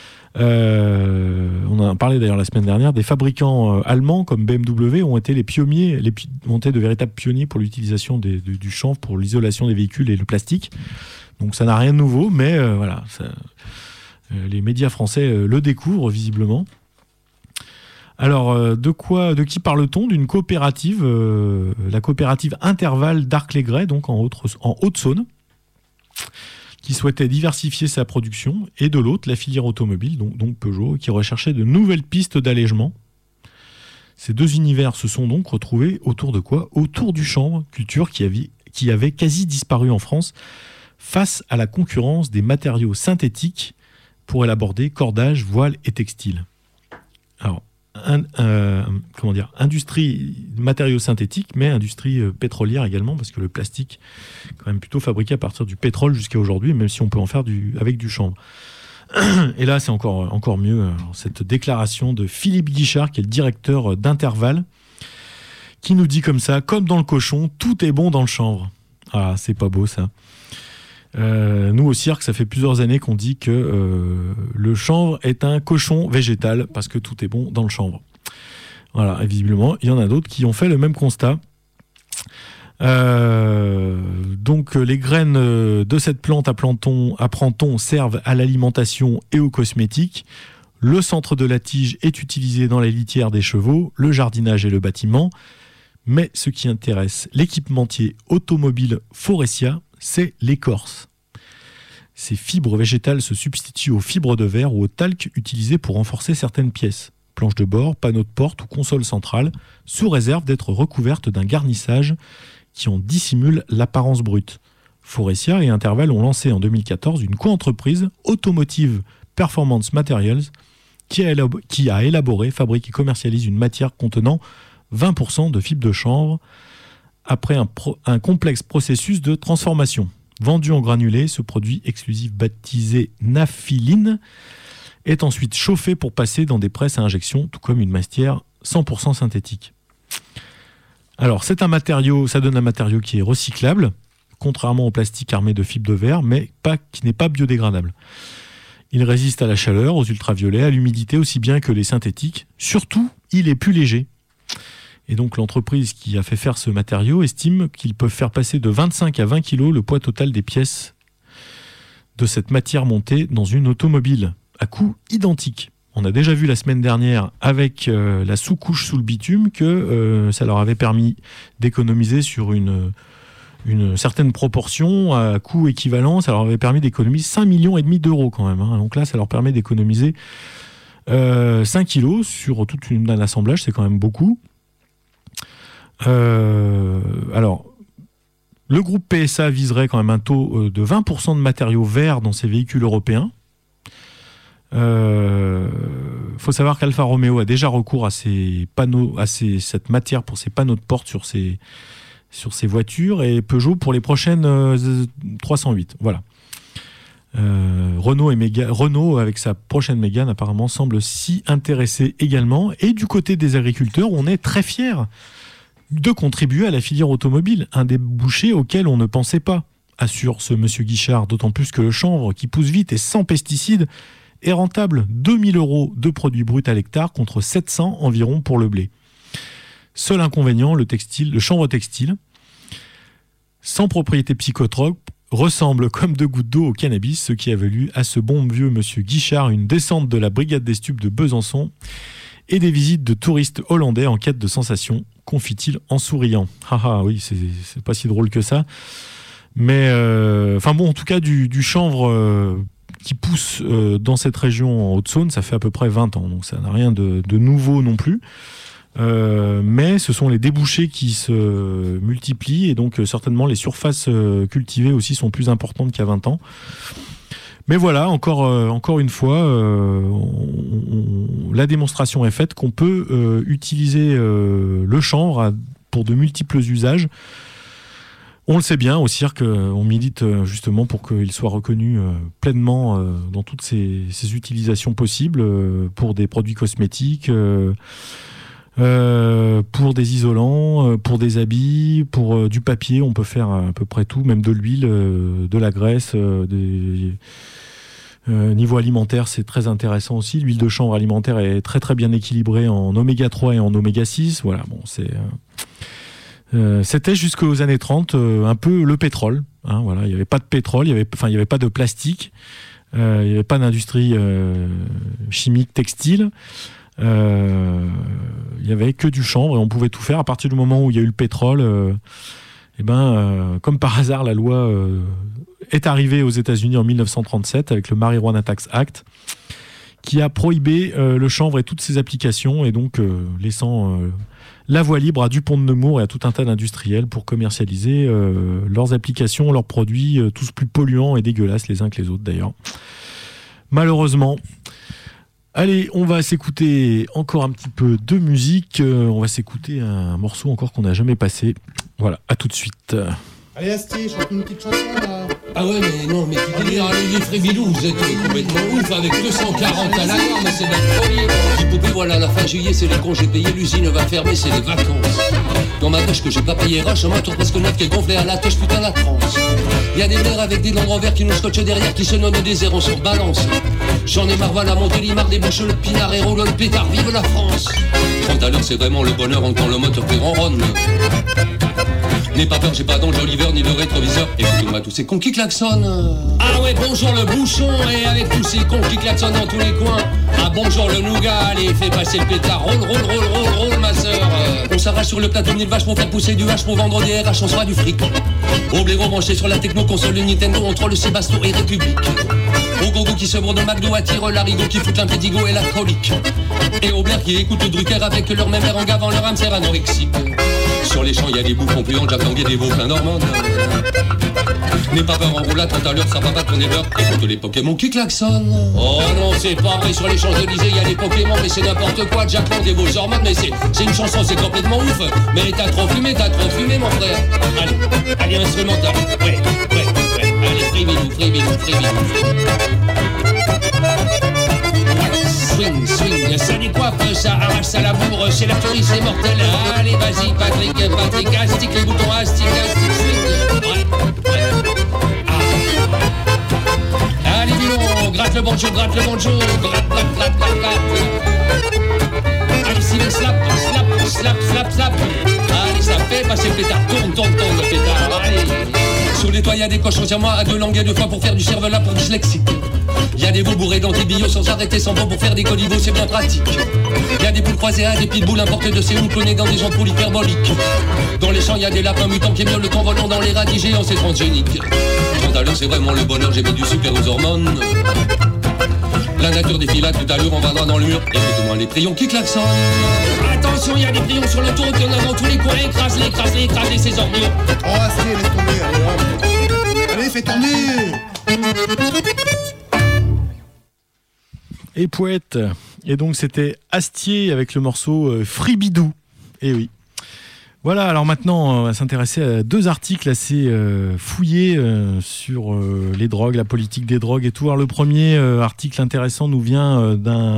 on en a parlé d'ailleurs la semaine dernière, des fabricants allemands comme BMW ont été les pionniers, ont été de véritables pionniers pour l'utilisation du chanvre pour l'isolation des véhicules et le plastique. Donc ça n'a rien de nouveau, mais voilà, les médias français le découvrent visiblement. Alors, de qui parle-t-on? D'une coopérative, la coopérative Interval d'Arc-les-Gray, donc en Haute-Saône, qui souhaitait diversifier sa production, et de l'autre, la filière automobile, donc Peugeot, qui recherchait de nouvelles pistes d'allègement. Ces deux univers se sont donc retrouvés autour de quoi? Autour du chanvre, culture qui avait quasi disparu en France, face à la concurrence des matériaux synthétiques pour élaborer cordages, voiles et textiles. Alors, industrie matériaux synthétiques, mais industrie pétrolière également, parce que le plastique est quand même plutôt fabriqué à partir du pétrole jusqu'à aujourd'hui, même si on peut en faire avec du chanvre. Et là, c'est encore mieux, cette déclaration de Philippe Guichard, qui est le directeur d'Interval, qui nous dit comme ça: comme dans le cochon, tout est bon dans le chanvre. Ah, c'est pas beau ça. Nous au cirque, ça fait plusieurs années qu'on dit que le chanvre est un cochon végétal parce que tout est bon dans le chanvre. Voilà, et visiblement, il y en a d'autres qui ont fait le même constat. Donc les graines de cette plante à planton servent à l'alimentation et aux cosmétiques. Le centre de la tige est utilisé dans la litière des chevaux, le jardinage et le bâtiment. Mais ce qui intéresse l'équipementier automobile Faurecia, c'est l'écorce. Ces fibres végétales se substituent aux fibres de verre ou au talc utilisées pour renforcer certaines pièces. Planches de bord, panneaux de porte ou console centrale, sous réserve d'être recouvertes d'un garnissage qui en dissimule l'apparence brute. Faurecia et Interval ont lancé en 2014 une coentreprise Automotive Performance Materials qui a élaboré, fabrique et commercialise une matière contenant 20% de fibres de chanvre après un complexe processus de transformation. Vendu en granulés, ce produit exclusif baptisé Naphthyline est ensuite chauffé pour passer dans des presses à injection, tout comme une matière 100% synthétique. Alors, ça donne un matériau qui est recyclable, contrairement au plastique armé de fibres de verre, mais qui n'est pas biodégradable. Il résiste à la chaleur, aux ultraviolets, à l'humidité aussi bien que les synthétiques. Surtout, il est plus léger. Et donc l'entreprise qui a fait faire ce matériau estime qu'ils peuvent faire passer de 25 à 20 kg le poids total des pièces de cette matière montée dans une automobile, à coût identique. On a déjà vu la semaine dernière avec la sous-couche sous le bitume que ça leur avait permis d'économiser sur une certaine proportion à coût équivalent. Ça leur avait permis d'économiser 5,5 millions d'euros quand même. Donc là, ça leur permet d'économiser 5 kilos sur toute un assemblage, c'est quand même beaucoup. Alors, le groupe PSA viserait quand même un taux de 20% de matériaux verts dans ses véhicules européens. Faut savoir qu'Alfa Romeo a déjà recours à cette matière pour ses panneaux de porte sur ses voitures, et Peugeot pour les prochaines 308. Voilà. Renault, avec sa prochaine Mégane, apparemment semble s'y intéresser également. Et du côté des agriculteurs, on est très fiers de contribuer à la filière automobile, un débouché auquel on ne pensait pas, assure ce monsieur Guichard, d'autant plus que le chanvre, qui pousse vite et sans pesticides, est rentable. 2 000 € de produits bruts à l'hectare contre 700 environ pour le blé. Seul inconvénient, le chanvre textile, sans propriété psychotrope, ressemble comme deux gouttes d'eau au cannabis, ce qui a valu à ce bon vieux monsieur Guichard une descente de la brigade des stupes de Besançon et des visites de touristes hollandais en quête de sensations, confie-t-il en souriant. Ah oui, c'est pas si drôle que ça. Mais en tout cas, du chanvre qui pousse dans cette région en Haute-Saône, ça fait à peu près 20 ans, donc ça n'a rien de nouveau non plus. Mais ce sont les débouchés qui se multiplient, et donc certainement les surfaces cultivées aussi sont plus importantes qu'il y a 20 ans. Mais voilà, encore une fois, la démonstration est faite qu'on peut utiliser le chanvre pour de multiples usages. On le sait bien, au cirque, on milite justement pour qu'il soit reconnu pleinement dans toutes ses utilisations possibles, pour des produits cosmétiques, pour des isolants, pour des habits, pour du papier. On peut faire à peu près tout, même de l'huile, de la graisse, niveau alimentaire, c'est très intéressant aussi. L'huile de chanvre alimentaire est très très bien équilibrée en oméga 3 et en oméga 6. Voilà, bon, c'était jusqu'aux années 30 un peu le pétrole. Voilà, il n'y avait pas de pétrole, il n'y avait pas de plastique, il n'y avait pas d'industrie chimique textile. Il n'y avait que du chanvre et on pouvait tout faire. À partir du moment où il y a eu le pétrole, comme par hasard, la loi est arrivée aux États-Unis en 1937 avec le Marijuana Tax Act, qui a prohibé le chanvre et toutes ses applications, et donc laissant la voie libre à Dupont de Nemours et à tout un tas d'industriels pour commercialiser leurs applications, leurs produits, tous plus polluants et dégueulasses les uns que les autres d'ailleurs. Malheureusement. Allez, on va s'écouter encore un petit peu de musique. On va s'écouter un morceau encore qu'on n'a jamais passé. Voilà, à tout de suite. Allez Asti, chante une petite chanson là. Ah ouais, mais non, mais tu délires, les Frébilou, vous êtes complètement ouf avec 240 à l'année, mais c'est de la folie. J'ai poupé, voilà, la fin juillet, c'est les congés payés, l'usine va fermer, c'est les vacances. Dans ma poche que j'ai pas payé rush, un tour presque neuf qui est gonflé à la touche, putain la transe. Y'a des verres avec des dents en verre qui nous scotchent derrière, qui se nonnent des zéros sur balance. J'en ai marre, voilà, Montélimar débouche le pinard et roule le pétard, vive la France. 30 à l'heure, c'est vraiment le bonheur quand le moteur fait ronronne. N'aie pas peur, j'ai pas d'ange Oliver ni de rétroviseur. Écoutez-moi tous ces cons qui klaxonnent. Ah ouais, bonjour le bouchon, et avec tous ces cons qui klaxonnent dans tous les coins. Ah bonjour le nougat, allez, fais passer le pétard. Roule, ma sœur. On s'arrache sur le plateau de vache pour faire pousser du hache pour vendre des RH, on sera du fric. Au blaireau branché sur la techno, console Nintendo, on troll le Sébasto et République. Au gogo qui se bourre de McDo, attire l'arigot qui fout l'impédigo et la colique. Et au blaire qui écoute Drucker avec leur même air en gavant leur hamster anorexique. Sur les champs, y a des bouffons puants, Jacques Tanguay, des veaux plein normandes. N'aie pas peur en roulade, 30 à l'heure, ça va pas tourner l'heure. Écoute les Pokémon qui klaxonnent. Oh non, c'est pas vrai, sur les Champs-Élysées, y a des Pokémon, mais c'est n'importe quoi. Jacques Lang, des veaux hormones, mais c'est une chanson, c'est complètement ouf. Mais t'as trop fumé, mon frère. Allez, instrumental. Ouais. Allez, fribilou. Swing, ça décoiffe, ça arrache, ça laboure, c'est la folie, c'est mortel. Allez, vas-y, Patrick, astique les boutons, astique, swing. Allez, Villon, gratte le banjo, gratte. Allez, Sylvain, slap. Allez, ça fait passer le pétard, tourne le pétard, allez. Sous les toits, y a des cochons sur moi, à 2 langues et 2 fois pour faire du cervelas pour dyslexique. Y a des veaux bourrés d'antibio sans arrêter sans pot pour faire des colivos, c'est bien pratique. Y a des poules croisées à des pitbulls importés de Séoul clonés dans des ampoules hyperboliques. Dans les champs, y a des lapins mutants qui miaulent le temps volant dans les radis géants, c'est transgénique. Quant à l'heure, c'est vraiment le bonheur, j'ai mis du sucre aux hormones. La nature défila tout à l'heure, on va dans le mur. Écoute-moi les prions qui klaxonnent. Attention, y a des prions sur l'autoroute, y'en a dans tous les coins, écrase-les, ces ordures. Oh, assez, laisse tomber, allez, hop. Allez, fais tourner. Et poète. Et donc c'était Astier avec le morceau Fribidou. Et oui. Voilà, alors maintenant on va s'intéresser à 2 articles assez fouillés sur les drogues, la politique des drogues et tout. Alors le premier article intéressant nous vient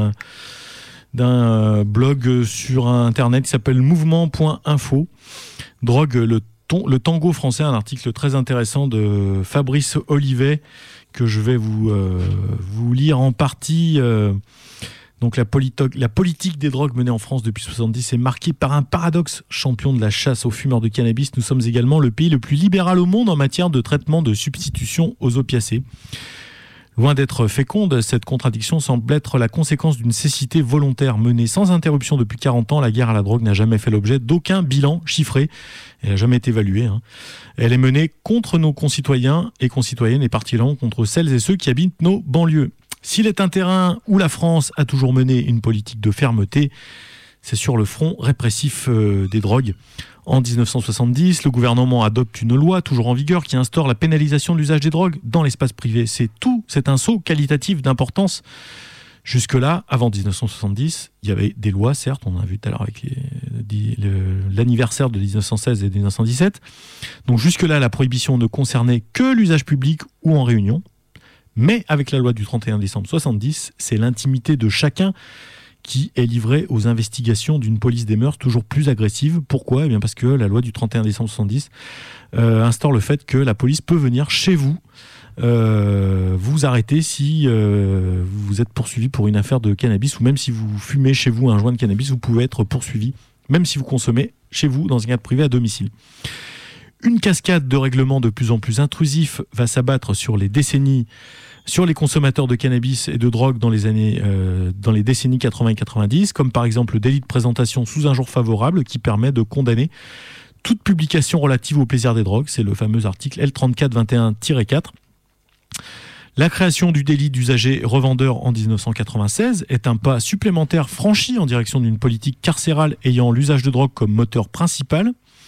d'un blog sur internet qui s'appelle mouvement.info. Drogue, le tango français, un article très intéressant de Fabrice Olivet que je vais vous lire en partie. Donc la politique des drogues menée en France depuis 1970 est marquée par un paradoxe. Champion de la chasse aux fumeurs de cannabis, nous sommes également le pays le plus libéral au monde en matière de traitement de substitution aux opiacés. Loin d'être féconde, cette contradiction semble être la conséquence d'une cécité volontaire menée sans interruption depuis 40 ans. La guerre à la drogue n'a jamais fait l'objet d'aucun bilan chiffré. Elle n'a jamais été évaluée. Elle est menée contre nos concitoyens et concitoyennes et particulièrement contre celles et ceux qui habitent nos banlieues. S'il est un terrain où la France a toujours mené une politique de fermeté, c'est sur le front répressif des drogues. En 1970, le gouvernement adopte une loi toujours en vigueur qui instaure la pénalisation de l'usage des drogues dans l'espace privé. C'est un saut qualitatif d'importance. Jusque-là, avant 1970, il y avait des lois, certes, on a vu tout à l'heure avec l'anniversaire de 1916 et 1917. Donc jusque-là, la prohibition ne concernait que l'usage public ou en réunion. Mais avec la loi du 31 décembre 1970, c'est l'intimité de chacun qui est livré aux investigations d'une police des mœurs toujours plus agressive. Pourquoi ? Eh bien parce que la loi du 31 décembre 1970 instaure le fait que la police peut venir chez vous vous arrêter si vous êtes poursuivi pour une affaire de cannabis, ou même si vous fumez chez vous un joint de cannabis, vous pouvez être poursuivi, même si vous consommez chez vous dans un cadre privé à domicile. Une cascade de règlements de plus en plus intrusifs va s'abattre sur les consommateurs de cannabis et de drogue dans les décennies 80 et 90, comme par exemple le délit de présentation sous un jour favorable qui permet de condamner toute publication relative au plaisir des drogues. C'est le fameux article L3421-4. La création du délit d'usager revendeur en 1996 est un pas supplémentaire franchi en direction d'une politique carcérale ayant l'usage de drogue comme moteur principal.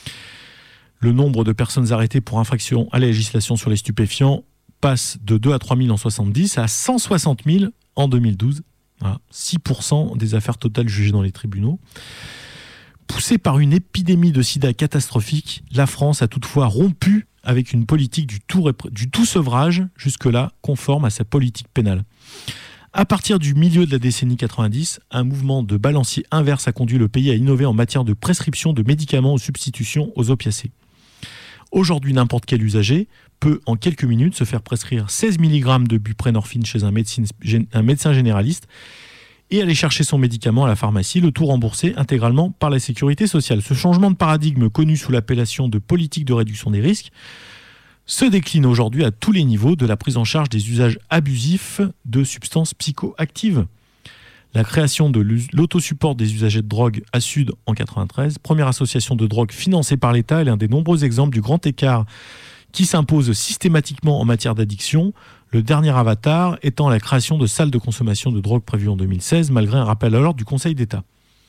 Le nombre de personnes arrêtées pour infraction à la législation sur les stupéfiants passe de 2 à 3 000 en 1970 à 160 000 en 2012. Voilà, 6% des affaires totales jugées dans les tribunaux. Poussée par une épidémie de sida catastrophique, la France a toutefois rompu avec une politique du tout sevrage, jusque-là conforme à sa politique pénale. À partir du milieu de la décennie 90, un mouvement de balancier inverse a conduit le pays à innover en matière de prescription de médicaments aux substitutions aux opiacés. Aujourd'hui, n'importe quel usager peut, en quelques minutes, se faire prescrire 16 mg de buprenorphine chez un médecin généraliste et aller chercher son médicament à la pharmacie, le tout remboursé intégralement par la sécurité sociale. Ce changement de paradigme, connu sous l'appellation de politique de réduction des risques, se décline aujourd'hui à tous les niveaux de la prise en charge des usages abusifs de substances psychoactives. La création de l'autosupport des usagers de drogue à Sud en 1993, première association de drogue financée par l'État, est l'un des nombreux exemples du grand écart qui s'impose systématiquement en matière d'addiction, le dernier avatar étant la création de salles de consommation de drogue prévues en 2016, malgré un rappel à l'ordre du Conseil d'État.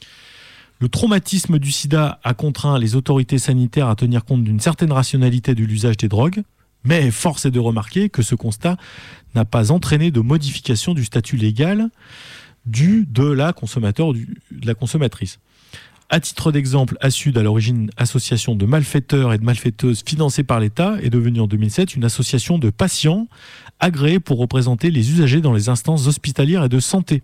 Le traumatisme du sida a contraint les autorités sanitaires à tenir compte d'une certaine rationalité de l'usage des drogues, mais force est de remarquer que ce constat n'a pas entraîné de modification du statut légal de la consommateur ou de la consommatrice. À titre d'exemple, ASUD, à l'origine association de malfaiteurs et de malfaiteuses financée par l'État, est devenue en 2007 une association de patients agréés pour représenter les usagers dans les instances hospitalières et de santé.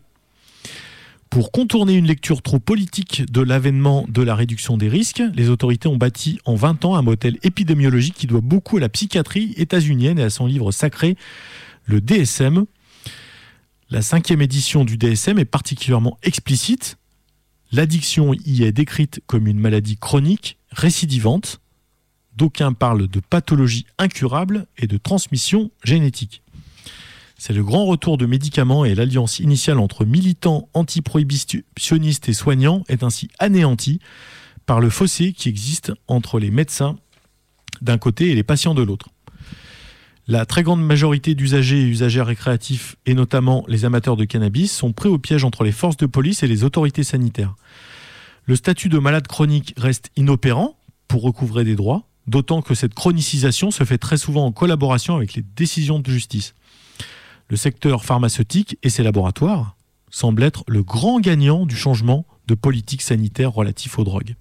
Pour contourner une lecture trop politique de l'avènement de la réduction des risques, les autorités ont bâti en 20 ans un modèle épidémiologique qui doit beaucoup à la psychiatrie états-unienne et à son livre sacré, le DSM. La 5e édition du DSM est particulièrement explicite. L'addiction y est décrite comme une maladie chronique, récidivante. D'aucuns parlent de pathologie incurable et de transmission génétique. C'est le grand retour de médicaments et l'alliance initiale entre militants anti-prohibitionnistes et soignants est ainsi anéantie par le fossé qui existe entre les médecins d'un côté et les patients de l'autre. La très grande majorité d'usagers et usagères récréatifs, et notamment les amateurs de cannabis, sont pris au piège entre les forces de police et les autorités sanitaires. Le statut de malade chronique reste inopérant pour recouvrer des droits, d'autant que cette chronicisation se fait très souvent en collaboration avec les décisions de justice. Le secteur pharmaceutique et ses laboratoires semblent être le grand gagnant du changement de politique sanitaire relatif aux drogues.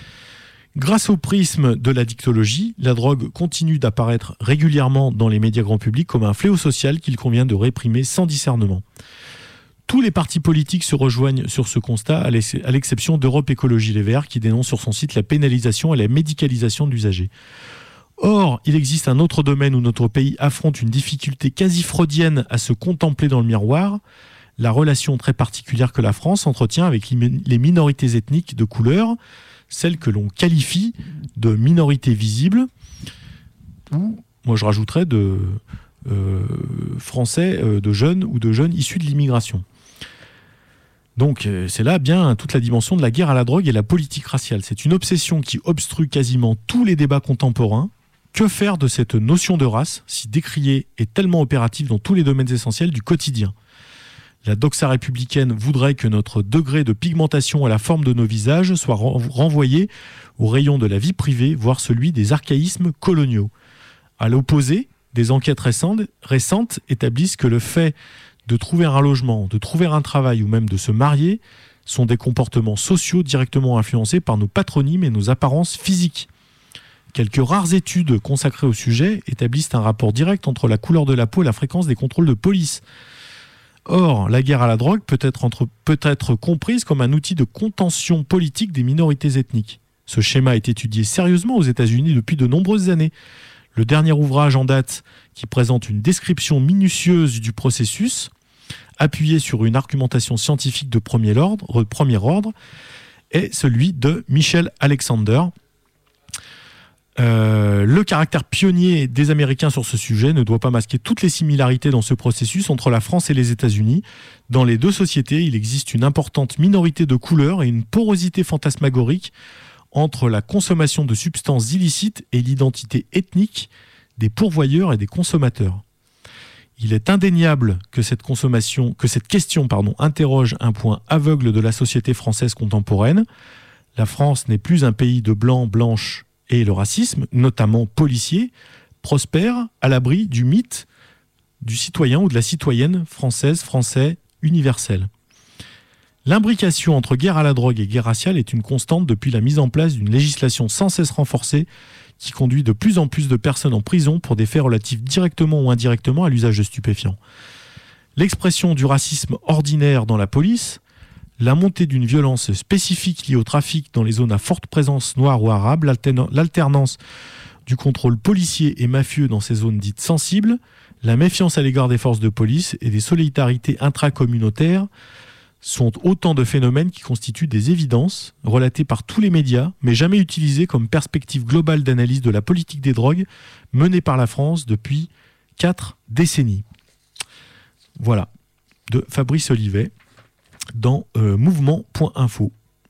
Grâce au prisme de la dictologie, la drogue continue d'apparaître régulièrement dans les médias grand public comme un fléau social qu'il convient de réprimer sans discernement. Tous les partis politiques se rejoignent sur ce constat, à l'exception d'Europe Écologie Les Verts, qui dénonce sur son site la pénalisation et la médicalisation de l'usager. Or, il existe un autre domaine où notre pays affronte une difficulté quasi freudienne à se contempler dans le miroir, la relation très particulière que la France entretient avec les minorités ethniques de couleur, celles que l'on qualifie de minorités visibles, ou, moi je rajouterais, de Français, de jeunes ou de jeunes issus de l'immigration. Donc c'est là bien toute la dimension de la guerre à la drogue et la politique raciale. C'est une obsession qui obstrue quasiment tous les débats contemporains. Que faire de cette notion de race, si décriée et tellement opérative dans tous les domaines essentiels du quotidien ? La doxa républicaine voudrait que notre degré de pigmentation à la forme de nos visages soit renvoyé au rayon de la vie privée, voire celui des archaïsmes coloniaux. À l'opposé, des enquêtes récentes établissent que le fait de trouver un logement, de trouver un travail ou même de se marier sont des comportements sociaux directement influencés par nos patronymes et nos apparences physiques. Quelques rares études consacrées au sujet établissent un rapport direct entre la couleur de la peau et la fréquence des contrôles de police. Or, la guerre à la drogue peut être comprise comme un outil de contention politique des minorités ethniques. Ce schéma est étudié sérieusement aux États-Unis depuis de nombreuses années. Le dernier ouvrage en date, qui présente une description minutieuse du processus, appuyé sur une argumentation scientifique de premier ordre, est celui de Michel Alexander. Le caractère pionnier des Américains sur ce sujet ne doit pas masquer toutes les similarités dans ce processus entre la France et les États-Unis. Dans les deux sociétés, il existe une importante minorité de couleurs et une porosité fantasmagorique entre la consommation de substances illicites et l'identité ethnique des pourvoyeurs et des consommateurs. Il est indéniable que cette question interroge un point aveugle de la société française contemporaine. La France n'est plus un pays de blancs, blanches et le racisme, notamment policier, prospère à l'abri du mythe du citoyen ou de la citoyenne français universel. L'imbrication entre guerre à la drogue et guerre raciale est une constante depuis la mise en place d'une législation sans cesse renforcée qui conduit de plus en plus de personnes en prison pour des faits relatifs directement ou indirectement à l'usage de stupéfiants. L'expression du racisme ordinaire dans la police, la montée d'une violence spécifique liée au trafic dans les zones à forte présence noire ou arabe, l'alternance du contrôle policier et mafieux dans ces zones dites sensibles, la méfiance à l'égard des forces de police et des solidarités intracommunautaires sont autant de phénomènes qui constituent des évidences relatées par tous les médias, mais jamais utilisées comme perspective globale d'analyse de la politique des drogues menée par la France depuis 4 décennies. Voilà, de Fabrice Olivet dans mouvement.info.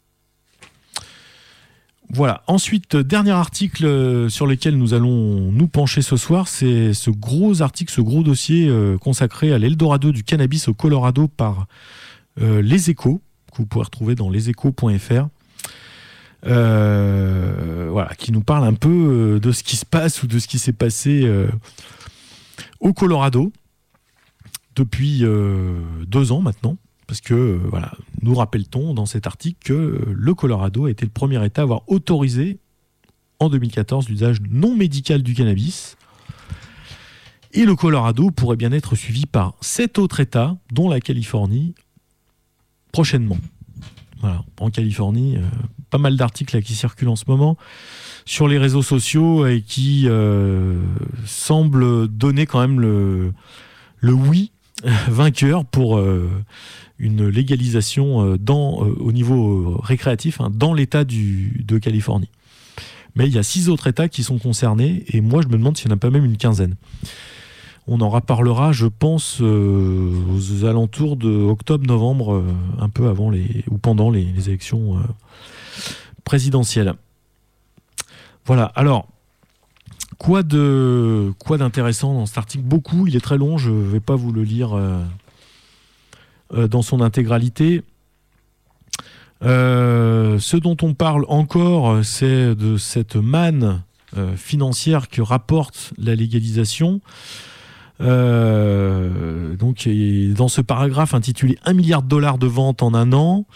Voilà. Ensuite, dernier article sur lequel nous allons nous pencher ce soir, c'est ce gros article, ce gros dossier consacré à l'Eldorado du cannabis au Colorado par Les Échos, que vous pouvez retrouver dans leséchos.fr. Voilà, qui nous parle un peu de ce qui se passe ou de ce qui s'est passé au Colorado depuis 2 ans maintenant. Parce que, voilà, nous rappelle-t-on dans cet article que le Colorado a été le premier État à avoir autorisé en 2014 l'usage non médical du cannabis. Et le Colorado pourrait bien être suivi par 7 autres États, dont la Californie, prochainement. Voilà, en Californie, pas mal d'articles là, qui circulent en ce moment sur les réseaux sociaux et qui semblent donner quand même le oui vainqueur pour une légalisation au niveau récréatif dans l'État de Californie. Mais il y a 6 autres États qui sont concernés et moi je me demande s'il n'y en a pas même une quinzaine. On en reparlera, je pense, aux alentours de octobre-novembre, un peu avant ou pendant les élections présidentielles. Voilà, alors, quoi d'intéressant dans cet article ? Beaucoup, il est très long, je ne vais pas vous le lire dans son intégralité. Ce dont on parle encore, c'est de cette manne financière que rapporte la légalisation. Donc, dans ce paragraphe intitulé 1 milliard de dollars de ventes en un an,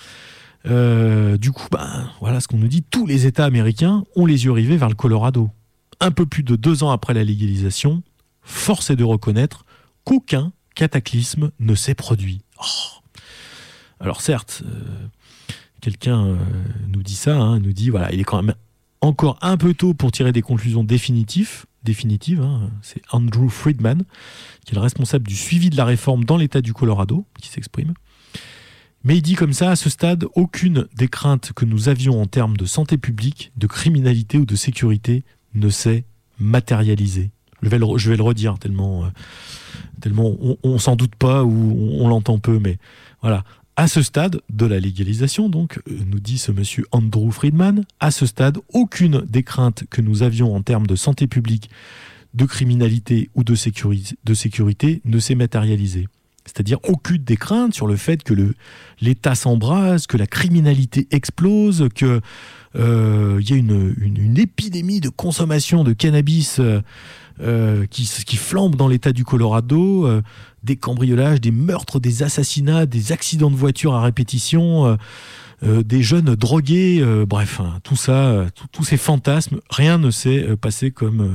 du coup, voilà ce qu'on nous dit, tous les États américains ont les yeux rivés vers le Colorado. Un peu plus de 2 ans après la légalisation, force est de reconnaître qu'aucun cataclysme ne s'est produit. Oh. Alors certes, quelqu'un nous dit ça, nous dit voilà, il est quand même encore un peu tôt pour tirer des conclusions définitives. C'est Andrew Friedman, qui est le responsable du suivi de la réforme dans l'État du Colorado, qui s'exprime. Mais il dit comme ça, à ce stade, aucune des craintes que nous avions en termes de santé publique, de criminalité ou de sécurité ne s'est matérialisée. Je vais le redire, tellement on s'en doute pas ou on l'entend peu, mais voilà. À ce stade de la légalisation, donc, nous dit ce monsieur Andrew Friedman, à ce stade, aucune des craintes que nous avions en termes de santé publique, de criminalité ou de sécurité ne s'est matérialisée. C'est-à-dire aucune des craintes sur le fait que l'État s'embrase, que la criminalité explose, qu'il y ait une épidémie de consommation de cannabis qui flambe dans l'État du Colorado, des cambriolages, des meurtres, des assassinats, des accidents de voiture à répétition, des jeunes drogués, bref, tout ça, tous ces fantasmes, rien ne s'est passé comme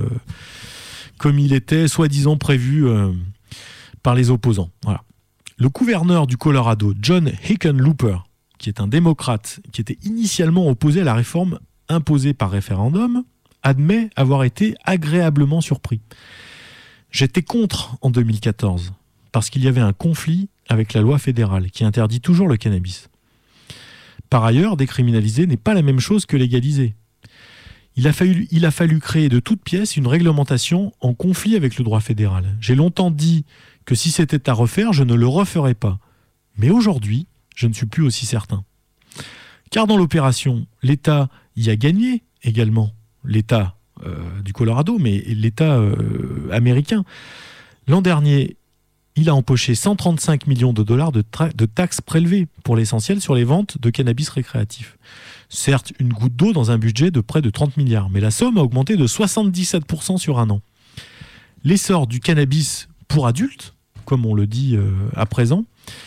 il était soi-disant prévu par les opposants. Voilà. Le gouverneur du Colorado, John Hickenlooper, qui est un démocrate, qui était initialement opposé à la réforme imposée par référendum, admet avoir été agréablement surpris. J'étais contre en 2014, parce qu'il y avait un conflit avec la loi fédérale qui interdit toujours le cannabis. Par ailleurs, décriminaliser n'est pas la même chose que légaliser. Il a fallu créer de toutes pièces une réglementation en conflit avec le droit fédéral. J'ai longtemps dit que si c'était à refaire, je ne le referais pas. Mais aujourd'hui, je ne suis plus aussi certain. Car dans l'opération, l'État y a gagné également. L'État du Colorado, mais l'État américain. L'an dernier, il a empoché 135 millions de dollars de taxes prélevées, pour l'essentiel sur les ventes de cannabis récréatif. Certes, une goutte d'eau dans un budget de près de 30 milliards, mais la somme a augmenté de 77% sur un an. L'essor du cannabis pour adultes, comme on le dit à présent,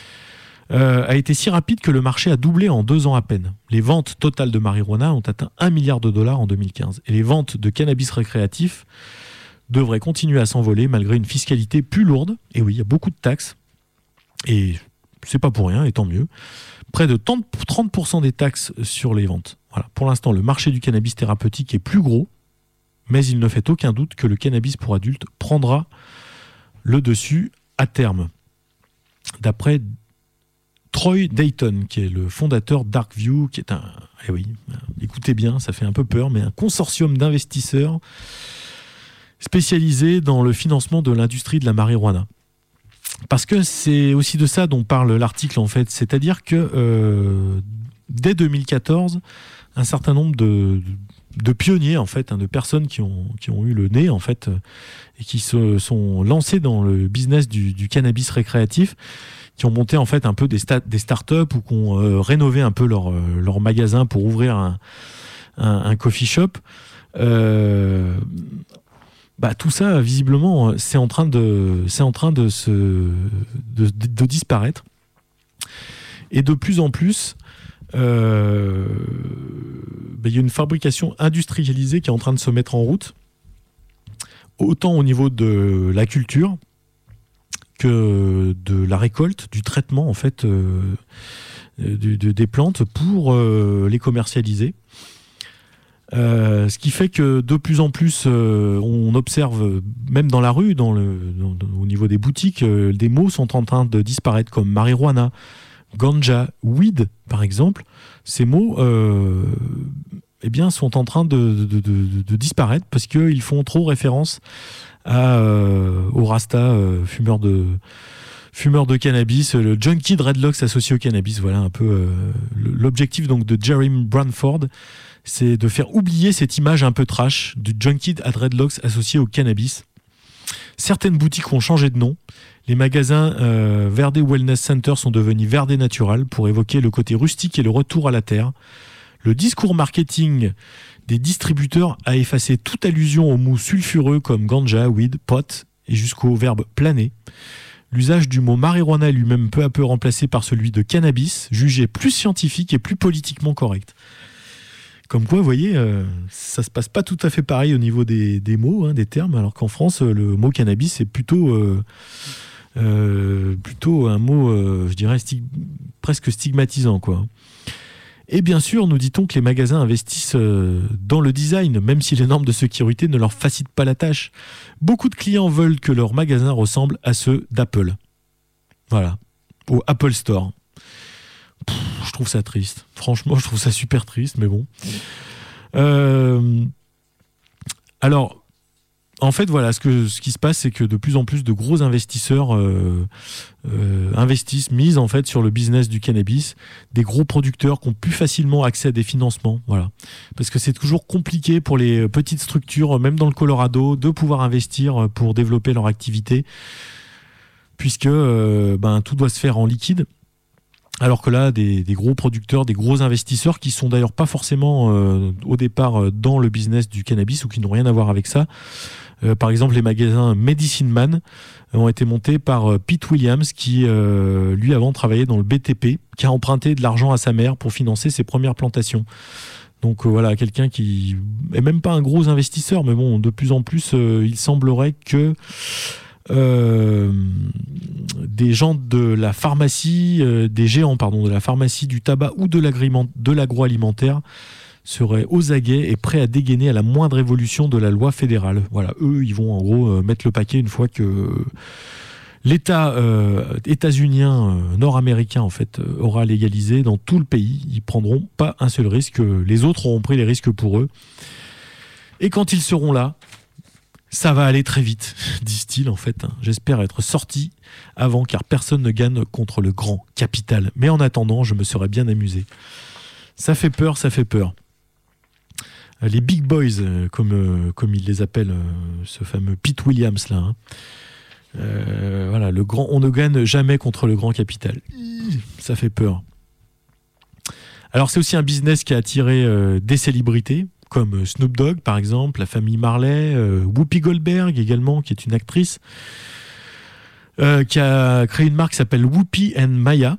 a été si rapide que le marché a doublé en 2 ans à peine. Les ventes totales de marijuana ont atteint 1 milliard de dollars en 2015. Et les ventes de cannabis récréatif devraient continuer à s'envoler malgré une fiscalité plus lourde. Et oui, il y a beaucoup de taxes. Et c'est pas pour rien, et tant mieux. Près de 30% des taxes sur les ventes. Voilà. Pour l'instant, le marché du cannabis thérapeutique est plus gros, mais il ne fait aucun doute que le cannabis pour adultes prendra le dessus à terme. D'après Troy Dayton, qui est le fondateur Darkview, qui est écoutez bien, ça fait un peu peur, mais un consortium d'investisseurs spécialisé dans le financement de l'industrie de la marijuana. Parce que c'est aussi de ça dont parle l'article, en fait. C'est-à-dire que dès 2014, un certain nombre de pionniers, en fait, de personnes qui ont eu le nez, en fait, et qui se sont lancés dans le business du cannabis récréatif, qui ont monté en fait un peu des startups ou qui ont rénové un peu leur magasin pour ouvrir un coffee shop. Tout ça, visiblement, c'est en train de disparaître. Et de plus en plus, il y a une fabrication industrialisée qui est en train de se mettre en route, autant au niveau de la culture que de la récolte, du traitement en fait des plantes pour les commercialiser. Ce qui fait que de plus en plus on observe, même dans la rue, au niveau des boutiques, des mots sont en train de disparaître comme marijuana, ganja, weed par exemple. Ces mots sont en train de disparaître parce qu'ils font trop référence au Rasta, fumeur de cannabis, le junkie dreadlocks associé au cannabis. Voilà un peu l'objectif donc de Jeremy Branford, c'est de faire oublier cette image un peu trash du junkie à dreadlocks associé au cannabis. Certaines boutiques ont changé de nom. Les magasins Verde Wellness Center sont devenus Verde Natural pour évoquer le côté rustique et le retour à la terre. Le discours marketing des distributeurs a effacé toute allusion aux mots sulfureux comme ganja, weed, pot et jusqu'au verbe planer. L'usage du mot marijuana est lui-même peu à peu remplacé par celui de cannabis, jugé plus scientifique et plus politiquement correct. Comme quoi, vous voyez, ça se passe pas tout à fait pareil au niveau des mots, des termes, alors qu'en France, le mot cannabis est plutôt un mot, je dirais, presque stigmatisant, quoi. Et bien sûr, nous dit-on que les magasins investissent dans le design, même si les normes de sécurité ne leur facilitent pas la tâche. Beaucoup de clients veulent que leur magasin ressemble à ceux d'Apple. Voilà, au Apple Store. Je trouve ça triste. Franchement, je trouve ça super triste, mais bon. Alors, en fait, voilà, ce qui se passe, c'est que de plus en plus de gros investisseurs misent en fait sur le business du cannabis, des gros producteurs qui ont plus facilement accès à des financements, voilà. Parce que c'est toujours compliqué pour les petites structures, même dans le Colorado, de pouvoir investir pour développer leur activité, puisque tout doit se faire en liquide. Alors que là, des gros producteurs, des gros investisseurs qui sont d'ailleurs pas forcément au départ dans le business du cannabis ou qui n'ont rien à voir avec ça. Par exemple, les magasins Medicine Man ont été montés par Pete Williams qui, lui, avant travaillait dans le BTP, qui a emprunté de l'argent à sa mère pour financer ses premières plantations. Donc voilà, quelqu'un qui est même pas un gros investisseur, mais bon, de plus en plus, il semblerait que des gens de la pharmacie, des géants de la pharmacie, du tabac ou de l'agroalimentaire seraient aux aguets et prêts à dégainer à la moindre évolution de la loi fédérale. Voilà, eux, ils vont en gros mettre le paquet une fois que l'État états-unien, nord-américain en fait, aura légalisé dans tout le pays. Ils prendront pas un seul risque. Les autres auront pris les risques pour eux. Et quand ils seront là, ça va aller très vite, disent-ils en fait. J'espère être sorti avant, car personne ne gagne contre le grand capital. Mais en attendant, je me serais bien amusé. Ça fait peur, ça fait peur. Les big boys, comme il les appelle, ce fameux Pete Williams là. Voilà, on ne gagne jamais contre le grand capital. Ça fait peur. Alors c'est aussi un business qui a attiré des célébrités, comme Snoop Dogg par exemple, la famille Marley, Whoopi Goldberg également, qui est une actrice, qui a créé une marque qui s'appelle Whoopi & Maya,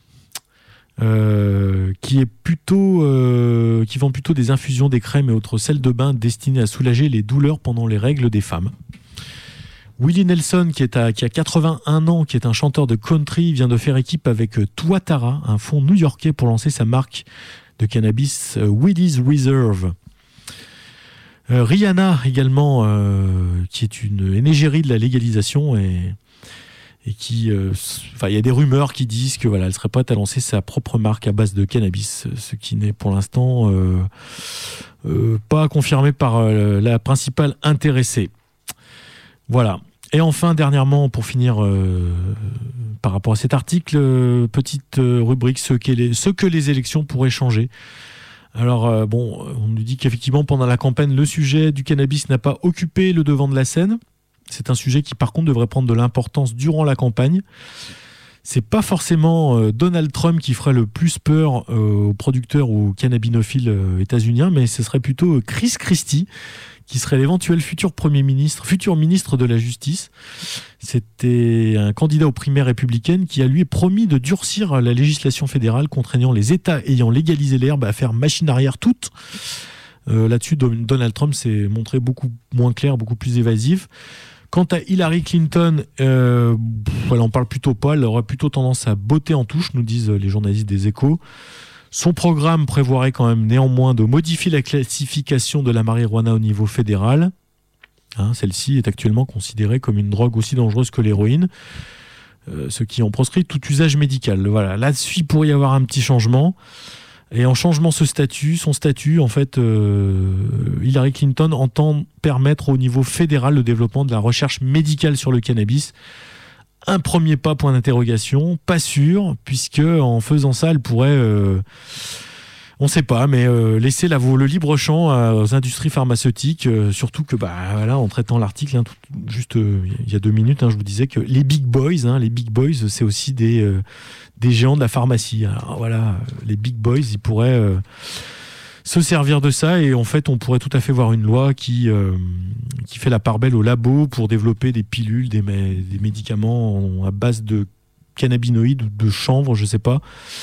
qui vend plutôt des infusions, des crèmes et autres sels de bain destinés à soulager les douleurs pendant les règles des femmes. Willie Nelson, qui a 81 ans, qui est un chanteur de country, vient de faire équipe avec Tuatara, un fonds new-yorkais, pour lancer sa marque de cannabis Willie's Reserve. Rihanna également, qui est une énégérie de la légalisation et qui, il y a des rumeurs qui disent que elle serait prête à lancer sa propre marque à base de cannabis, ce qui n'est pour l'instant pas confirmé par la principale intéressée. Voilà. Et enfin, dernièrement, pour finir, par rapport à cet article, petite rubrique, ce que les élections pourraient changer. Alors, on nous dit qu'effectivement, pendant la campagne, le sujet du cannabis n'a pas occupé le devant de la scène. C'est un sujet qui, par contre, devrait prendre de l'importance durant la campagne. C'est pas forcément Donald Trump qui ferait le plus peur aux producteurs ou aux cannabinophiles états-uniens, mais ce serait plutôt Chris Christie, qui serait l'éventuel futur ministre de la Justice. C'était un candidat aux primaires républicaines qui a lui promis de durcir la législation fédérale contraignant les États ayant légalisé l'herbe à faire machine arrière toute. Là-dessus, Donald Trump s'est montré beaucoup moins clair, beaucoup plus évasif. Quant à Hillary Clinton, elle en parle plutôt pas. Elle aurait plutôt tendance à botter en touche, nous disent les journalistes des Échos. Son programme prévoirait quand même néanmoins de modifier la classification de la marijuana au niveau fédéral. Celle-ci est actuellement considérée comme une drogue aussi dangereuse que l'héroïne, ce qui en proscrit tout usage médical. Voilà, là-dessus, il pourrait y avoir un petit changement. Et en changeant son statut, en fait, Hillary Clinton entend permettre au niveau fédéral le développement de la recherche médicale sur le cannabis. Un premier pas, point d'interrogation, pas sûr, puisque en faisant ça, elle pourrait, on ne sait pas, mais laisser le libre champ aux industries pharmaceutiques, surtout que, en traitant l'article, juste il y a 2 minutes, je vous disais que les big boys, c'est aussi des géants de la pharmacie. Alors, voilà, les big boys, ils pourraient se servir de ça, et en fait, on pourrait tout à fait voir une loi qui fait la part belle aux labos pour développer des pilules, des médicaments à base de cannabinoïdes ou de chanvre, je ne sais pas.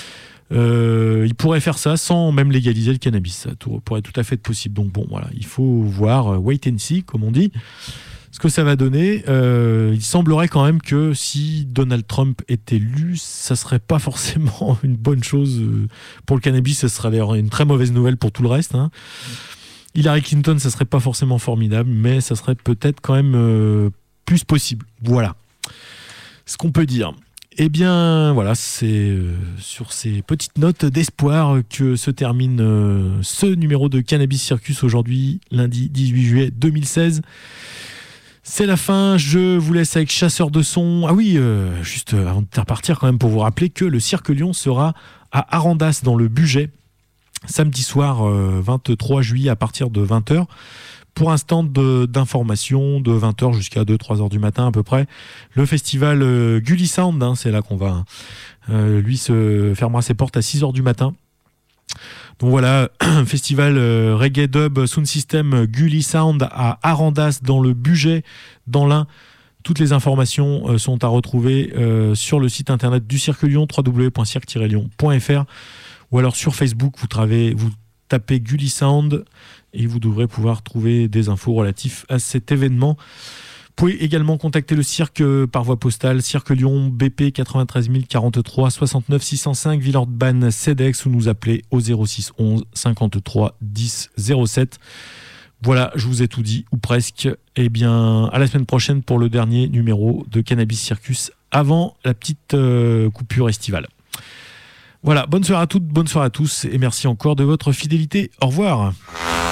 Ils pourraient faire ça sans même légaliser le cannabis. Ça pourrait tout à fait être possible. Donc voilà, il faut voir, wait and see, comme on dit, ce que ça va donner. Il semblerait quand même que si Donald Trump est élu, ça serait pas forcément une bonne chose pour le cannabis. Ça serait d'ailleurs une très mauvaise nouvelle pour tout le reste. Hillary Clinton, ça serait pas forcément formidable, mais ça serait peut-être quand même plus possible. Voilà ce qu'on peut dire. Eh bien, voilà, c'est sur ces petites notes d'espoir que se termine ce numéro de Cannabis Circus aujourd'hui, lundi 18 juillet 2016. C'est la fin, je vous laisse avec Chasseur de son. Ah oui, juste avant de repartir quand même pour vous rappeler que le Cirque Lyon sera à Arandas dans le Bugey, samedi soir 23 juillet à partir de 20h. Pour un stand d'information de 20h jusqu'à 2-3h du matin à peu près. Le festival Gully Sound, c'est là qu'on va... lui se fermera ses portes à 6h du matin. Donc voilà, festival reggae dub sound system Gully Sound à Arandas dans le Bugey, dans l'Ain. Toutes les informations sont à retrouver sur le site internet du Cirque Lyon, www.cirque-lyon.fr, ou alors sur Facebook, vous tapez Gully Sound et vous devrez pouvoir trouver des infos relatives à cet événement. Vous pouvez également contacter le cirque par voie postale, Cirque Lyon, BP 93 043 69 605 Villeurbanne CEDEX, ou nous appeler au 06 11 53 10 07. Voilà, je vous ai tout dit, ou presque. Eh bien, à la semaine prochaine pour le dernier numéro de Cannabis Circus, avant la petite coupure estivale. Voilà, bonne soirée à toutes, bonne soirée à tous, et merci encore de votre fidélité. Au revoir.